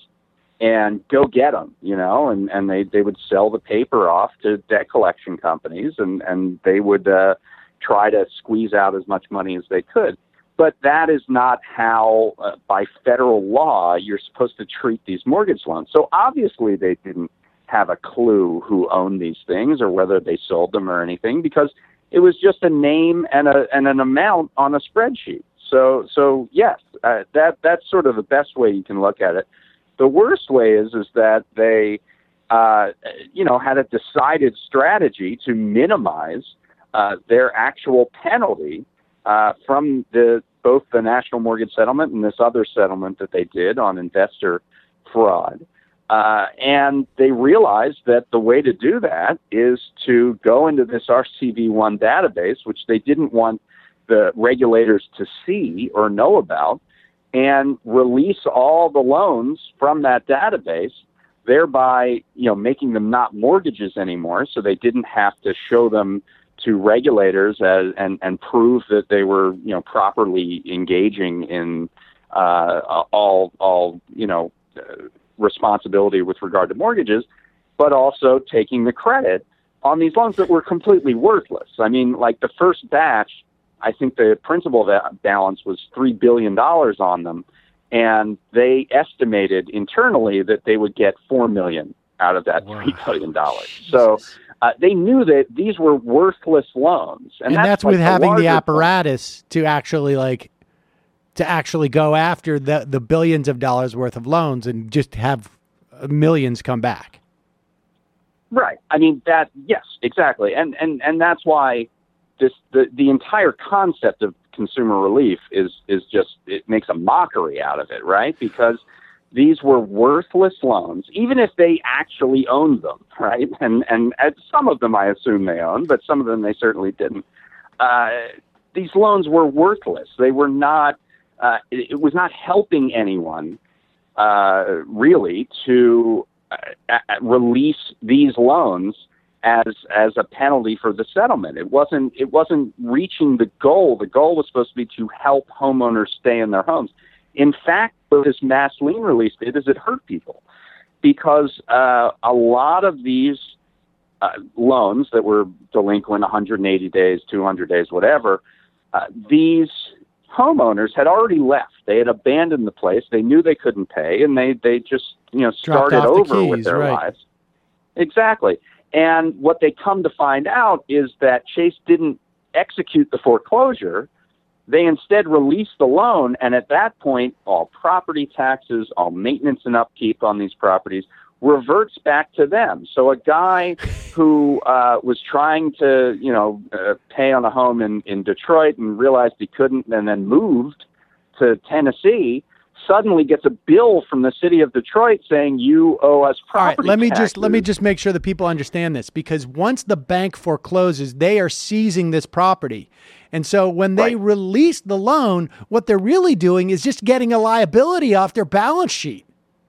and go get them, you know, and, and they, they would sell the paper off to debt collection companies and, and they would uh, try to squeeze out as much money as they could. But that is not how, uh, by federal law, you're supposed to treat these mortgage loans. So obviously they didn't have a clue who owned these things or whether they sold them or anything because it was just a name and a and an amount on a spreadsheet. So so yes, uh, that that's sort of the best way you can look at it. The worst way is is that they uh, you know had a decided strategy to minimize uh, their actual penalty uh, from the both the national mortgage settlement and this other settlement that they did on investor fraud. Uh, and they realized that the way to do that is to go into this R C V one database, which they didn't want the regulators to see or know about, and release all the loans from that database, thereby, you know, making them not mortgages anymore. So they didn't have to show them to regulators as, and, and prove that they were, you know, properly engaging in uh, all, all, you know, uh, responsibility with regard to mortgages, but also taking the credit on these loans that were completely worthless. I mean, like the first batch, I think the principal va- balance was three billion dollars on them, and they estimated internally that they would get four million dollars out of that wow. three billion dollars. So uh, they knew that these were worthless loans. And, and that's, that's like with the having the larger apparatus point. to actually like to actually go after the, the billions of dollars worth of loans and just have millions come back. Right. I mean, that, yes, exactly. And, and, and that's why this, the, the entire concept of consumer relief is, is just, it makes a mockery out of it, right? Because these were worthless loans, even if they actually owned them, right? And, and, and some of them I assume they owned, but some of them they certainly didn't. Uh, these loans were worthless. They were not, Uh, it, it was not helping anyone, uh, really, to uh, uh, release these loans as as a penalty for the settlement. It wasn't it wasn't reaching the goal. The goal was supposed to be to help homeowners stay in their homes. In fact, what this mass lien release did is it hurt people because uh, a lot of these uh, loans that were delinquent one hundred eighty days, two hundred days, whatever, uh, these homeowners had already left. They had abandoned the place. They knew they couldn't pay, and they, they just, you know, started over keys, with their right. lives. exactly. And what they come to find out is that Chase didn't execute the foreclosure. They instead released the loan, and at that point, all property taxes, all maintenance and upkeep on these properties reverts back to them. So a guy who uh, was trying to, you know, uh, pay on a home in, in Detroit and realized he couldn't and then moved to Tennessee suddenly gets a bill from the city of Detroit saying you owe us property All right, let me taxes. just let me just make sure that people understand this, because once the bank forecloses, they are seizing this property. And so when they Right. release the loan, what they're really doing is just getting a liability off their balance sheet.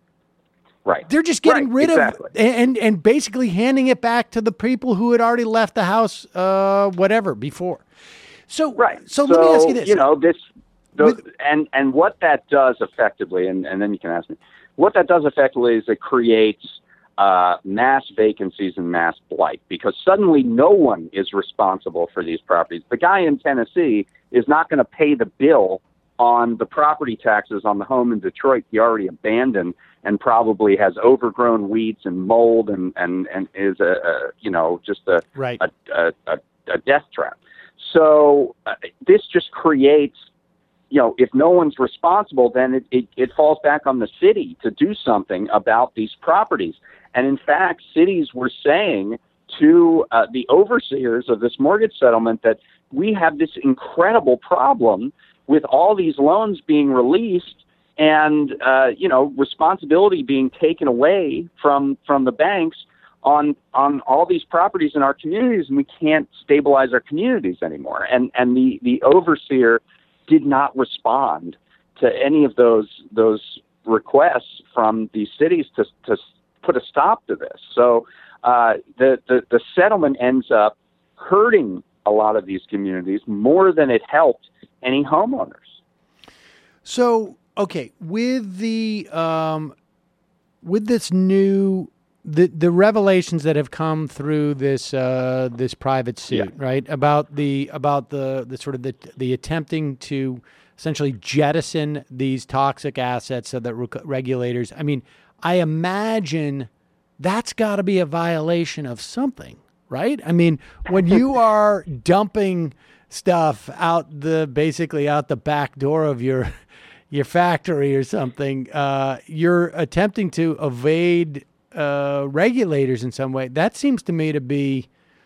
Right. They're just getting Right, rid exactly. of and and basically handing it back to the people who had already left the house, uh, whatever, before. So, Right. So, let me ask you this. You know, this, the, With- and and what that does effectively, and, and then you can ask me, what that does effectively is it creates uh, mass vacancies and mass blight, because suddenly no one is responsible for these properties. The guy in Tennessee is not going to pay the bill on the property taxes on the home in Detroit he already abandoned and probably has overgrown weeds and mold and, and, and is a, a you know just a Right. a, a, a, a death trap. So uh, this just creates, you know, if no one's responsible, then it, it, it falls back on the city to do something about these properties. And in fact, cities were saying to uh, the overseers of this mortgage settlement that we have this incredible problem with all these loans being released and, uh, you know, responsibility being taken away from from the banks on on all these properties in our communities, and we can't stabilize our communities anymore. And and the, the overseer did not respond to any of those those requests from these cities to to put a stop to this. So uh, the, the the settlement ends up hurting a lot of these communities more than it helped any homeowners. So, okay, with the um, with this new the the revelations that have come through this uh, this private suit, Yeah. right? About the about the, the sort of the the attempting to essentially jettison these toxic assets so that rec- regulators. I mean, I imagine that's got to be a violation of something, right? I mean, when you are dumping stuff out the basically out the back door of your your factory or something, uh, you're attempting to evade uh, regulators in some way. That seems to me to be,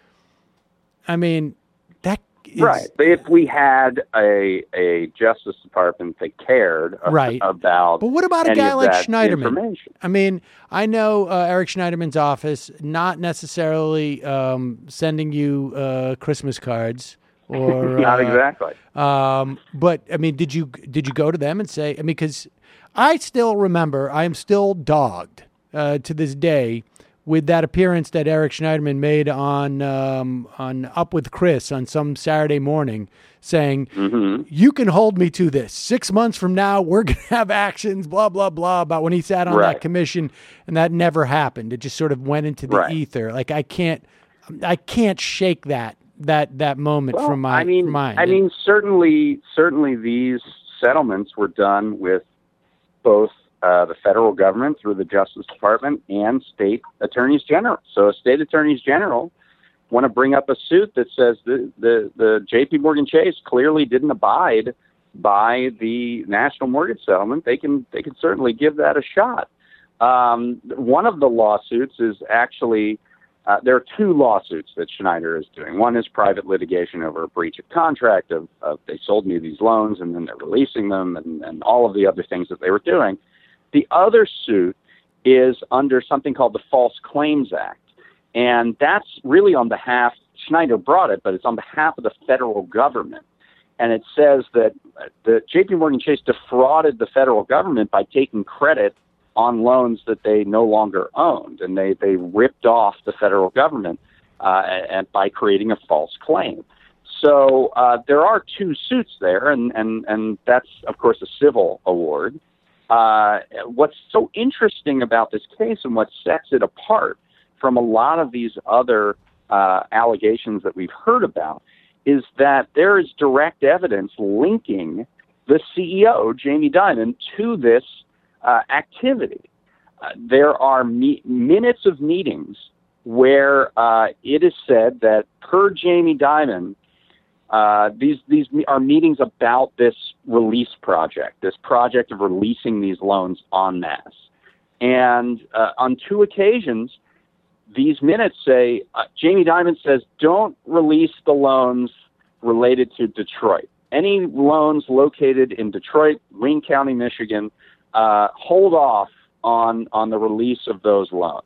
I mean, that is, Right. But if we had a a Justice Department that cared a- Right. about But what about a any guy of like that Schneiderman? information. I mean, I know uh, Eric Schneiderman's office, not necessarily um, sending you uh, Christmas cards or Not uh, exactly. Um, but I mean, did you did you go to them and say? I mean, because I still remember, I am still dogged uh, to this day with that appearance that Eric Schneiderman made on um, on Up with Chris on some Saturday morning, saying, Mm-hmm. "You can hold me to this. Six months from now, we're going to have actions." Blah blah blah. About when he sat on Right. that commission, and that never happened. It just sort of went into the Right. ether. Like I can't, I can't shake that that that moment Well, from my I mean, from mine. I mean, certainly, certainly, these settlements were done with both uh, the federal government through the Justice Department and state attorneys general. So, state attorneys general want to bring up a suit that says the the, the J P Morgan Chase clearly didn't abide by the national mortgage settlement. They can they can certainly give that a shot. Um, one of the lawsuits is actually. Uh, there are two lawsuits that Schneider is doing. One is private litigation over a breach of contract of, of they sold me these loans and then they're releasing them and, and all of the other things that they were doing. The other suit is under something called the False Claims Act. And that's really on behalf, Schneider brought it, but it's on behalf of the federal government. And it says that the J P Morgan Chase defrauded the federal government by taking credit on loans that they no longer owned, and they, they ripped off the federal government uh, and by creating a false claim. So uh, there are two suits there, and, and, and that's, of course, a civil award. Uh, what's so interesting about this case and what sets it apart from a lot of these other uh, allegations that we've heard about is that there is direct evidence linking the C E O, Jamie Dimon, to this Uh, activity. Uh, there are me- minutes of meetings where uh, it is said that per Jamie Dimon, uh, these these are meetings about this release project, this project of releasing these loans en masse. And uh, on two occasions, these minutes say, uh, Jamie Dimon says, don't release the loans related to Detroit. Any loans located in Detroit, Wayne County, Michigan, uh, hold off on, on the release of those loans.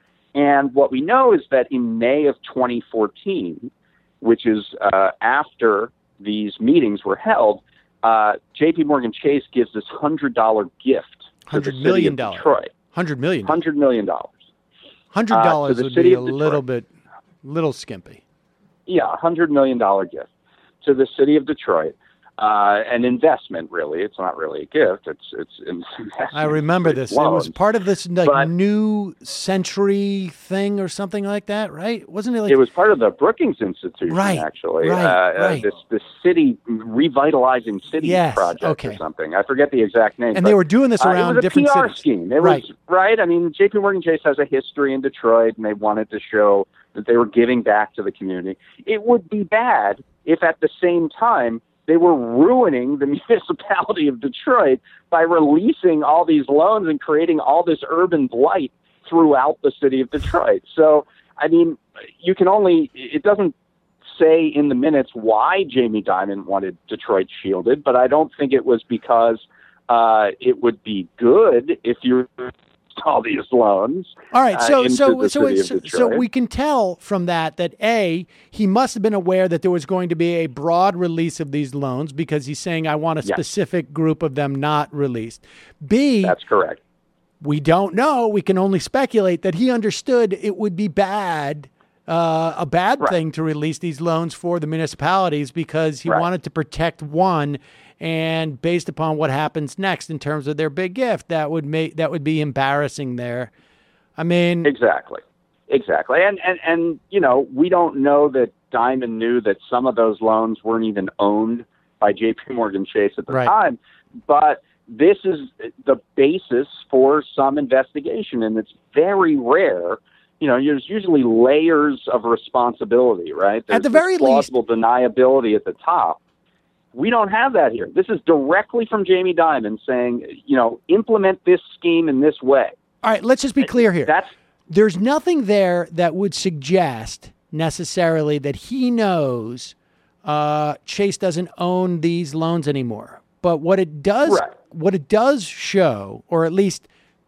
And what we know is that in May of twenty fourteen, which is uh, after these meetings were held, uh, J P Morgan Chase gives this one hundred dollars gift to the city of Detroit. one hundred million dollars. one hundred million dollars. one hundred dollars uh, would be a little bit, little skimpy. Yeah, one hundred million dollars gift to the city of Detroit. Uh, an investment, really. It's not really a gift. It's it's an investment. I remember this. Loans. It was part of this like But, new century thing or something like that, right? Wasn't it like it was part of the Brookings Institution, Right, actually. right, uh, right. Uh, this this city revitalizing cities Yes, project okay. or something. I forget the exact name. And but, they were doing this uh, around it was a different P R cities. scheme. It Right. was right. I mean, J P Morgan Chase has a history in Detroit, and they wanted to show that they were giving back to the community. It would be bad if at the same time they were ruining the municipality of Detroit by releasing all these loans and creating all this urban blight throughout the city of Detroit. So, I mean, you can only, it doesn't say in the minutes why Jamie Dimon wanted Detroit shielded, but I don't think it was because uh, it would be good if you all these loans. All right, so uh, into so the so city it's, of so Detroit. we can tell from that that A, he must have been aware that there was going to be a broad release of these loans because he's saying I want a Yes. specific group of them not released. B, That's correct. we don't know. We can only speculate that he understood it would be bad, uh, a bad Right. thing to release these loans for the municipalities because he Right. wanted to protect one. And based upon what happens next in terms of their big gift, that would make that would be embarrassing there. I mean, Exactly. Exactly. And, and, and, you know, we don't know that Dimon knew that some of those loans weren't even owned by J P Morgan Chase at the Right. time. But this is the basis for some investigation, and it's very rare. You know, there's usually layers of responsibility, right? There's At the this very plausible deniability at the top. We don't have that here. This is directly from Jamie Dimon saying, you know, implement this scheme in this way. all right, let's just be clear here. That's There's nothing there that would suggest necessarily that he knows uh, Chase doesn't own these loans anymore. But what it does, Right. what it does show, or at least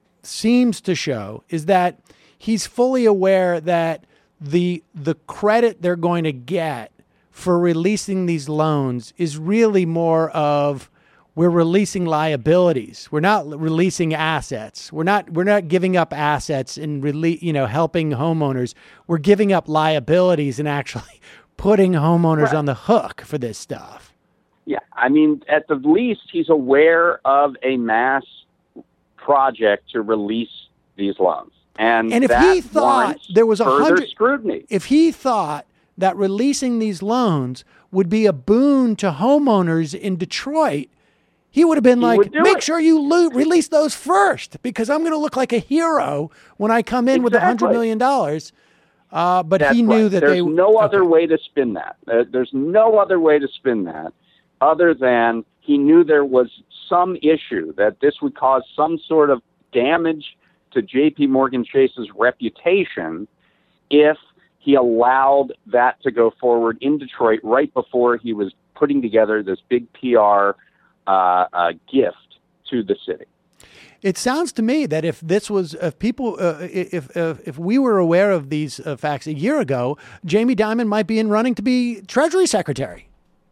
seems to show, is that he's fully aware that the the credit they're going to get for releasing these loans is really more of we're releasing liabilities. We're not releasing assets. We're not we're not giving up assets and rele- you know helping homeowners. We're giving up liabilities and actually putting homeowners Right. on the hook for this stuff. Yeah, I mean, at the least, he's aware of a mass project to release these loans, and And if that he thought warrants there was a further hundred- scrutiny, If he thought that releasing these loans would be a boon to homeowners in Detroit, he would have been He like, would do make it. sure you lo- release those first because I'm going to look like a hero when I come in with a hundred Exactly. million dollars. Uh, but That's he knew right. that there's they no other okay. way to spin that. Uh, there's no other way to spin that other than he knew there was some issue that this would cause some sort of damage to J P Morgan Chase's reputation if he allowed that to go forward in Detroit right before he was putting together this big P R uh, uh, gift to the city. It sounds to me that if this was, if people, uh, if, if if we were aware of these uh, facts a year ago, Jamie Dimon might be in running to be Treasury Secretary.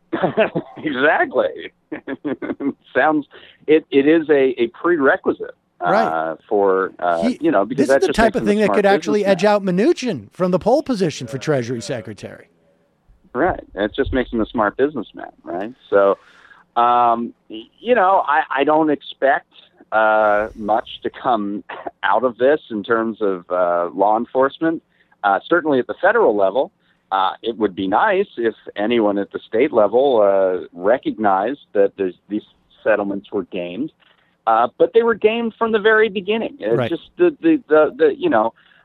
Exactly. Sounds it, it is a, a prerequisite uh, Right. for uh, He- you know because this is that the just type makes of him a thing that smart could actually businessman. edge out Mnuchin from the pole position for Treasury Secretary. Right. It just makes him a smart businessman, right? So, um, y- you know, I, I don't expect uh, much to come out of this in terms of uh, law enforcement. Uh, certainly at the federal level, uh, it would be nice if anyone at the state level uh, recognized that there's, these settlements were gamed. Uh, but they were gamed from the very beginning. It's Right. just the, the, the, the, you know,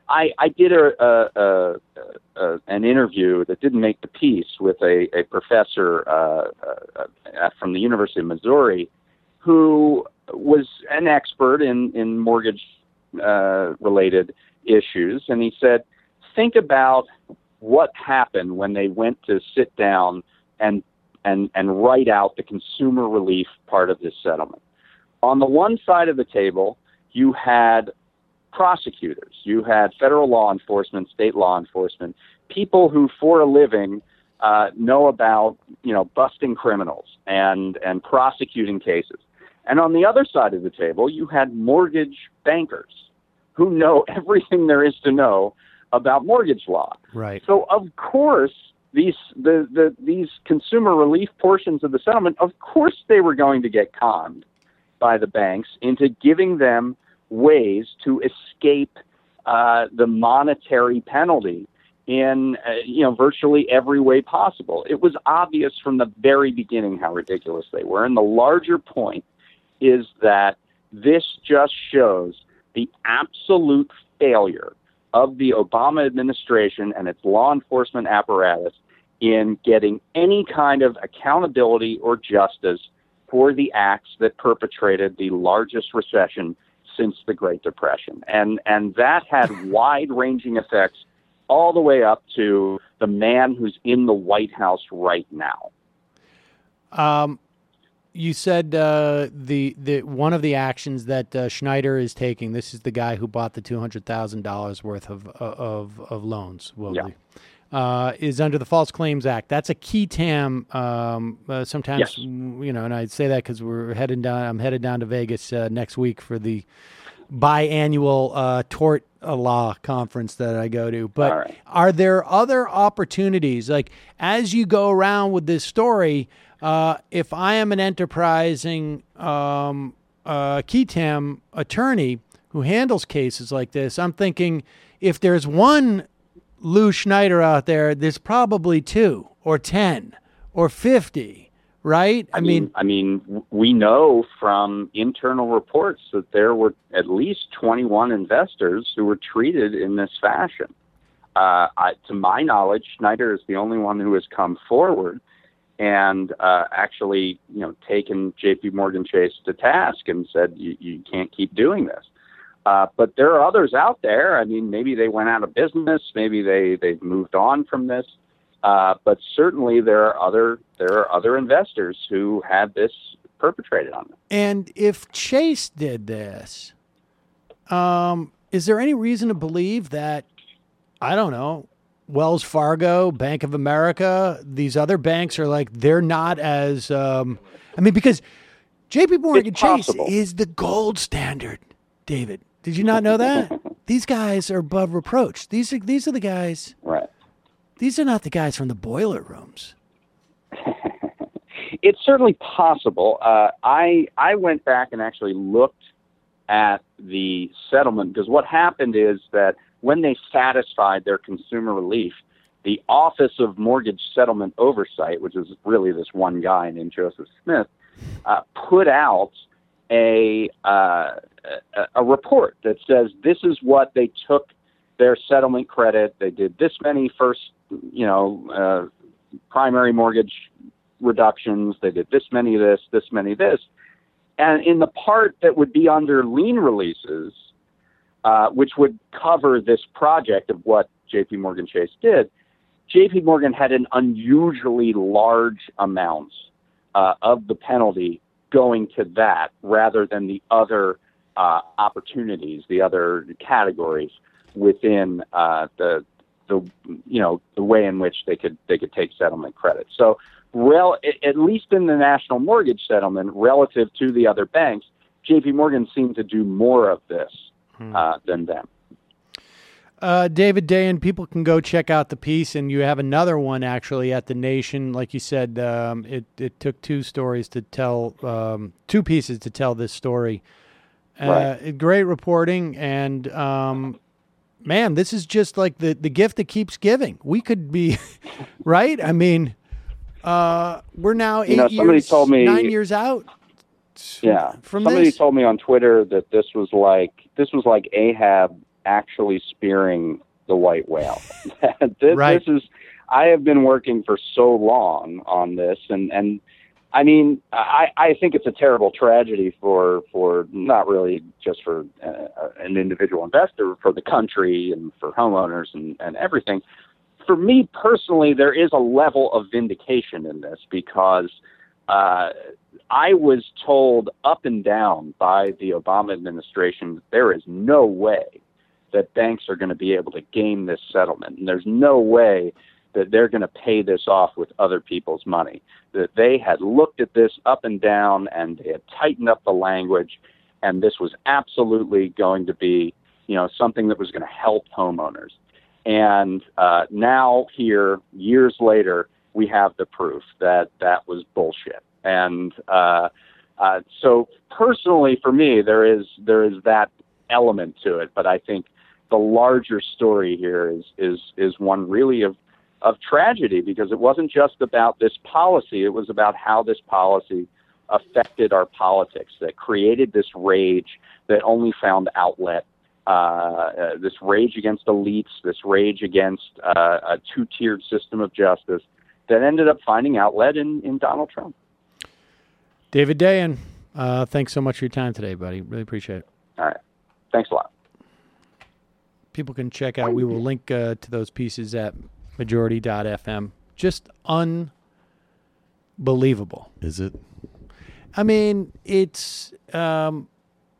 I, I did a, a, a, a an interview that didn't make the piece with a, a professor uh, uh, from the University of Missouri who was an expert in, in mortgage uh, related issues. And he said, think about what happened when they went to sit down and, and, and write out the consumer relief part of this settlement. On the one side of the table, you had prosecutors, you had federal law enforcement, state law enforcement, people who for a living uh, know about, you know, busting criminals and, and prosecuting cases. And on the other side of the table, you had mortgage bankers who know everything there is to know about mortgage law. Right. So of course, these the, the these consumer relief portions of the settlement, of course they were going to get conned by the banks into giving them ways to escape uh, the monetary penalty in uh, you know virtually every way possible. It was obvious from the very beginning how ridiculous they were. And the larger point is that this just shows the absolute failure of the Obama administration and its law enforcement apparatus in getting any kind of accountability or justice for the acts that perpetrated the largest recession since the Great Depression. And and that had wide-ranging effects all the way up to the man who's in the White House right now. Um, you said uh, the the one of the actions that uh, Schneider is taking. This is the guy who bought the two hundred thousand dollars worth of of of loans. Well, yeah. Uh, is under the False Claims Act. That's a key tam. Um, uh, sometimes, Yes. you know, and I'd say that because we're heading down. I'm headed down to Vegas uh, next week for the biannual uh, tort law conference that I go to. But All right. are there other opportunities, like as you go around with this story? Uh, if I am an enterprising um, uh, key tam attorney who handles cases like this, I'm thinking if there's one Lou Schneider out there, there's probably two or ten or fifty, right? I, I mean, mean, I mean, we know from internal reports that there were at least twenty-one investors who were treated in this fashion. Uh, I, to my knowledge, Schneider is the only one who has come forward and uh, actually, you know, taken J P Morgan Chase to task and said, you, you can't keep doing this. Uh, but there are others out there. I mean, maybe they went out of business. Maybe they, they've moved on from this. Uh, but certainly there are other there are other investors who had this perpetrated on them. and if Chase did this, um, is there any reason to believe that, I don't know, Wells Fargo, Bank of America, these other banks are like, they're not as, um, I mean, because J P Morgan It's Chase possible. is the gold standard, David. Did you not know that? These guys are above reproach. These are these are the guys. Right. These are not the guys from the boiler rooms. It's certainly possible. Uh, I I went back and actually looked at the settlement because what happened is that when they satisfied their consumer relief, the Office of Mortgage Settlement Oversight, which is really this one guy named Joseph Smith, uh, put out a, uh, a a report that says this is what they took their settlement credit. They did this many first, you know, uh, primary mortgage reductions. They did this many this, this many this. And in the part that would be under lien releases, uh, which would cover this project of what J P Morgan Chase did, J P Morgan had an unusually large amount uh, of the penalty going to that rather than the other uh, opportunities, the other categories within uh, the the you know the way in which they could they could take settlement credit. So, rel- at least in the national mortgage settlement, relative to the other banks, J P Morgan seemed to do more of this uh, than them. Uh, David Dayen, people can go check out the piece, and you have another one actually at The Nation. Like you said, um, it, it took two stories to tell, um, two pieces to tell this story. Uh, Right. Great reporting, and um, man, this is just like the, the gift that keeps giving. We could be, right? I mean, uh, we're now eight You know, somebody years, told me- nine years out. Yeah. From Somebody this. told me on Twitter that this was like this was like Ahab actually spearing the white whale. this, Right. this is, I have been working for so long on this, and, and I mean, I, I think it's a terrible tragedy for, for not really just for uh, an individual investor, for the country and for homeowners and, and everything. For me personally, there is a level of vindication in this because uh, I was told up and down by the Obama administration that there is no way that banks are going to be able to game this settlement. And there's no way that they're going to pay this off with other people's money, that they had looked at this up and down and they had tightened up the language, and this was absolutely going to be, you know, something that was going to help homeowners. And uh, now here, years later, we have the proof that that was bullshit. And uh, uh, so personally for me, there is there is that element to it. But I think the larger story here is is is one really of of tragedy, because it wasn't just about this policy. It was about how this policy affected our politics, that created this rage that only found outlet, uh, uh, this rage against elites, this rage against uh, a two-tiered system of justice that ended up finding outlet in, in Donald Trump. David Dayen, uh, thanks so much for your time today, buddy. Really appreciate it. All right. Thanks a lot. People can check out, we will link uh, to those pieces at majority dot f m. Just unbelievable. Is it? I mean, it's, um,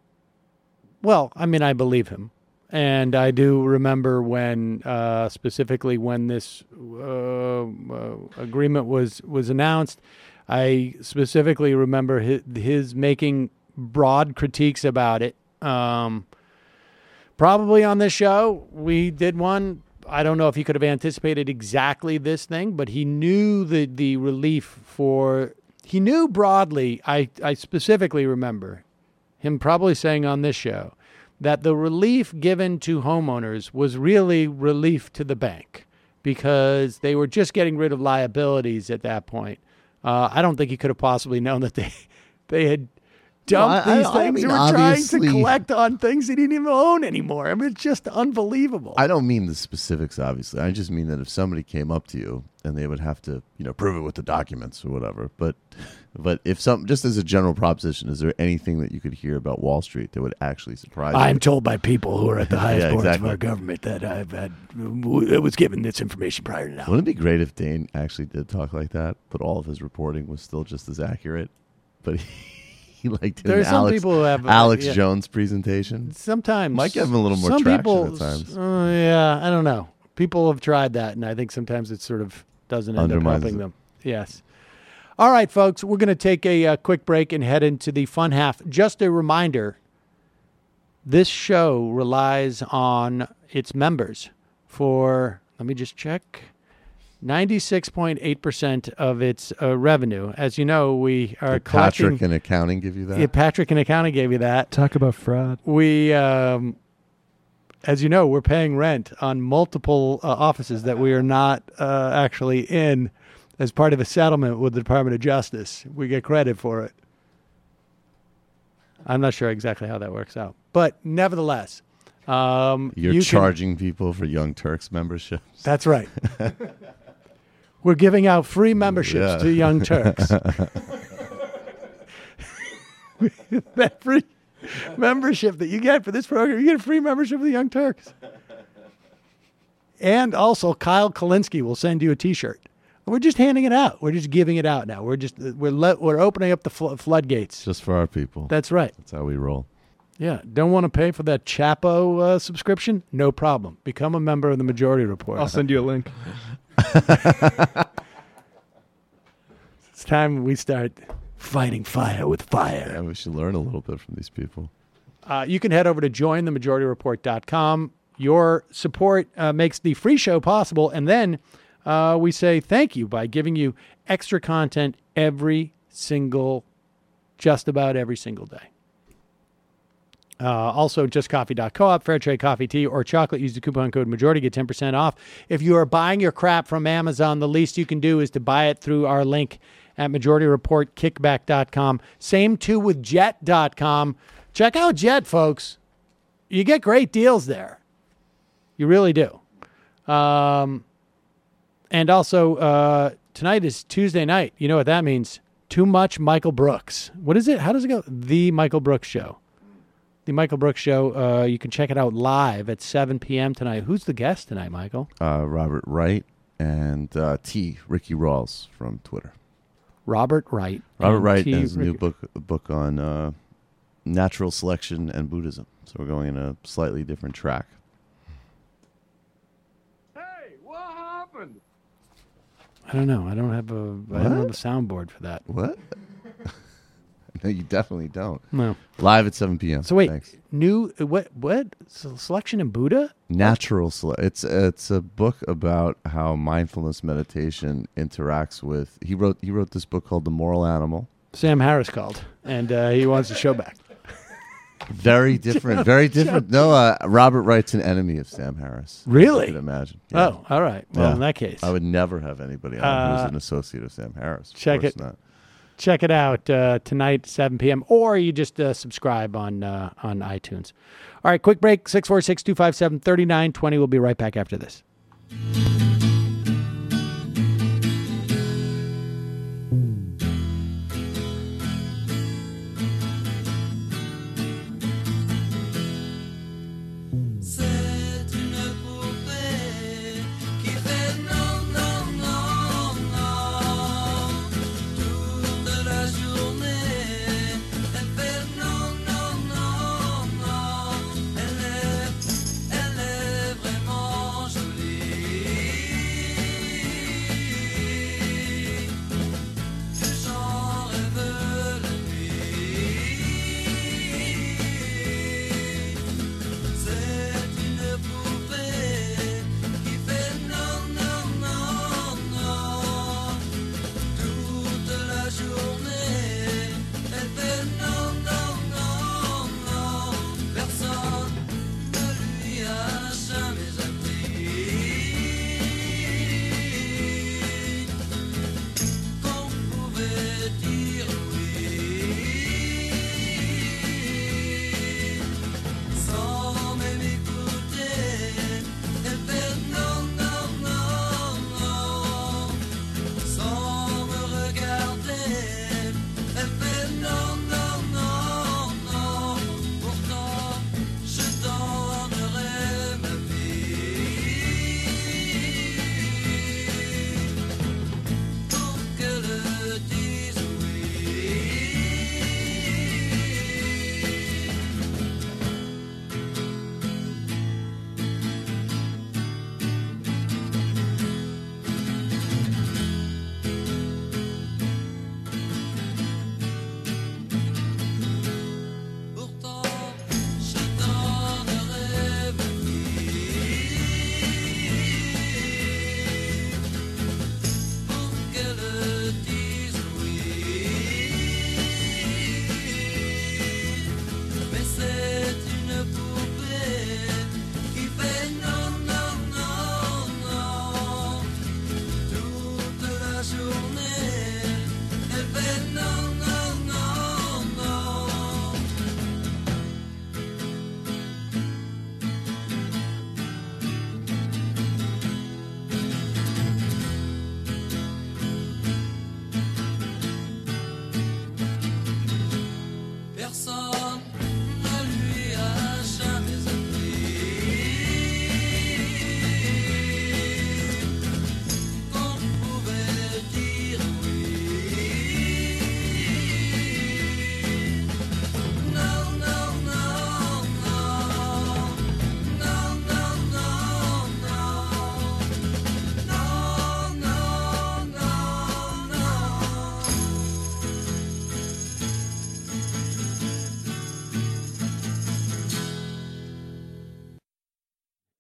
well, I mean, I believe him. And I do remember when, uh, specifically when this uh, uh, agreement was, was announced, I specifically remember his, his making broad critiques about it. Um, probably on this show, we did one. I don't know if he could have anticipated exactly this thing, but he knew the, the relief for, he knew broadly, I, I specifically remember him probably saying on this show that the relief given to homeowners was really relief to the bank because they were just getting rid of liabilities at that point. Uh, I don't think he could have possibly known that they, they had dumped No, I- these I- I things mean, and were trying to obviously- collect on things he didn't even own anymore. I mean, it's just unbelievable. I don't mean the specifics, obviously. I just mean that if somebody came up to you and they would have to, you know, prove it with the documents or whatever. But, but if some, just as a general proposition, is there anything that you could hear about Wall Street that would actually surprise you? I'm told by people who are at the highest Yeah, boards exactly. of our government that I've had, it was given this information prior to now. Wouldn't it be great if Dane actually did talk like that, but all of his reporting was still just as accurate? But he, he liked There's an some Alex, people who have uh, Alex yeah. Jones presentation. Sometimes Might give him a little more some traction people, at times. Uh, yeah, I don't know. People have tried that, and I think sometimes it sort of doesn't end up Undermines helping it. them. Yes. All right, folks, we're going to take a, uh quick break and head into the fun half. Just a reminder, this show relies on its members for, let me just check, ninety-six point eight percent of its uh, revenue. As you know, we are Did collecting. Patrick in accounting give you that? Yeah, Patrick in accounting gave you that. Talk about fraud. We, um, as you know, we're paying rent on multiple uh, offices that we are not uh, actually in as part of a settlement with the Department of Justice. We get credit for it. I'm not sure exactly how that works out. But nevertheless, um, You're you can- charging people for Young Turks memberships. That's right. We're giving out free memberships Yeah. to Young Turks. That free membership that you get for this program, you get a free membership of the Young Turks. And also, Kyle Kalinske will send you a T-shirt. We're just handing it out. We're just giving it out now. We're just we're let, we're opening up the fl- floodgates. Just for our people. That's right. That's how we roll. Yeah. Don't want to pay for that Chapo uh, subscription? No problem. Become a member of the Majority Report. I'll send you a link. It's time we start fighting fire with fire. Yeah, we should learn a little bit from these people. Uh, you can head over to join the majority report dot com. Your support uh, makes the free show possible, and then uh, we say thank you by giving you extra content every single, just about every single day. Uh, also, just coffee dot coop, fair trade coffee, tea, or chocolate. Use the coupon code MAJORITY, get ten percent off. If you are buying your crap from Amazon, the least you can do is to buy it through our link at majority report kickback dot com. Same too with jet dot com. Check out Jet, folks. You get great deals there. You really do. Um, and also, uh, tonight is Tuesday night. You know what that means? Too much Michael Brooks. What is it? How does it go? The Michael Brooks Show. The Michael Brooks Show. Uh, you can check it out live at seven p.m. tonight. Who's the guest tonight, Michael? Uh, Robert Wright and uh, T. Ricky Rawls from Twitter. Robert Wright. Robert Wright T. has a new Ricky- book a book on uh, natural selection and Buddhism. So we're going in a slightly different track. Hey, what happened? I don't know. I don't have a. I don't have a What? soundboard for that. What? No, you definitely don't. No. Live at seven p.m. So wait, Thanks. new what? What Se- selection in Buddha? Natural sele- It's it's a book about how mindfulness meditation interacts with. He wrote he wrote this book called The Moral Animal. Sam Harris called, and uh, he wants the show back. Very different. Very different. No, uh, Robert Wright's an enemy of Sam Harris. Really? You can imagine. Yeah. Oh, all right. Well, Yeah. in that case, I would never have anybody on Uh, who's an associate of Sam Harris. Of check course it. Not. check it out uh, tonight, seven p.m. Or you just uh, subscribe on uh, on iTunes. All right, quick break. six four six, two five seven, three nine two zero. We'll be right back after this.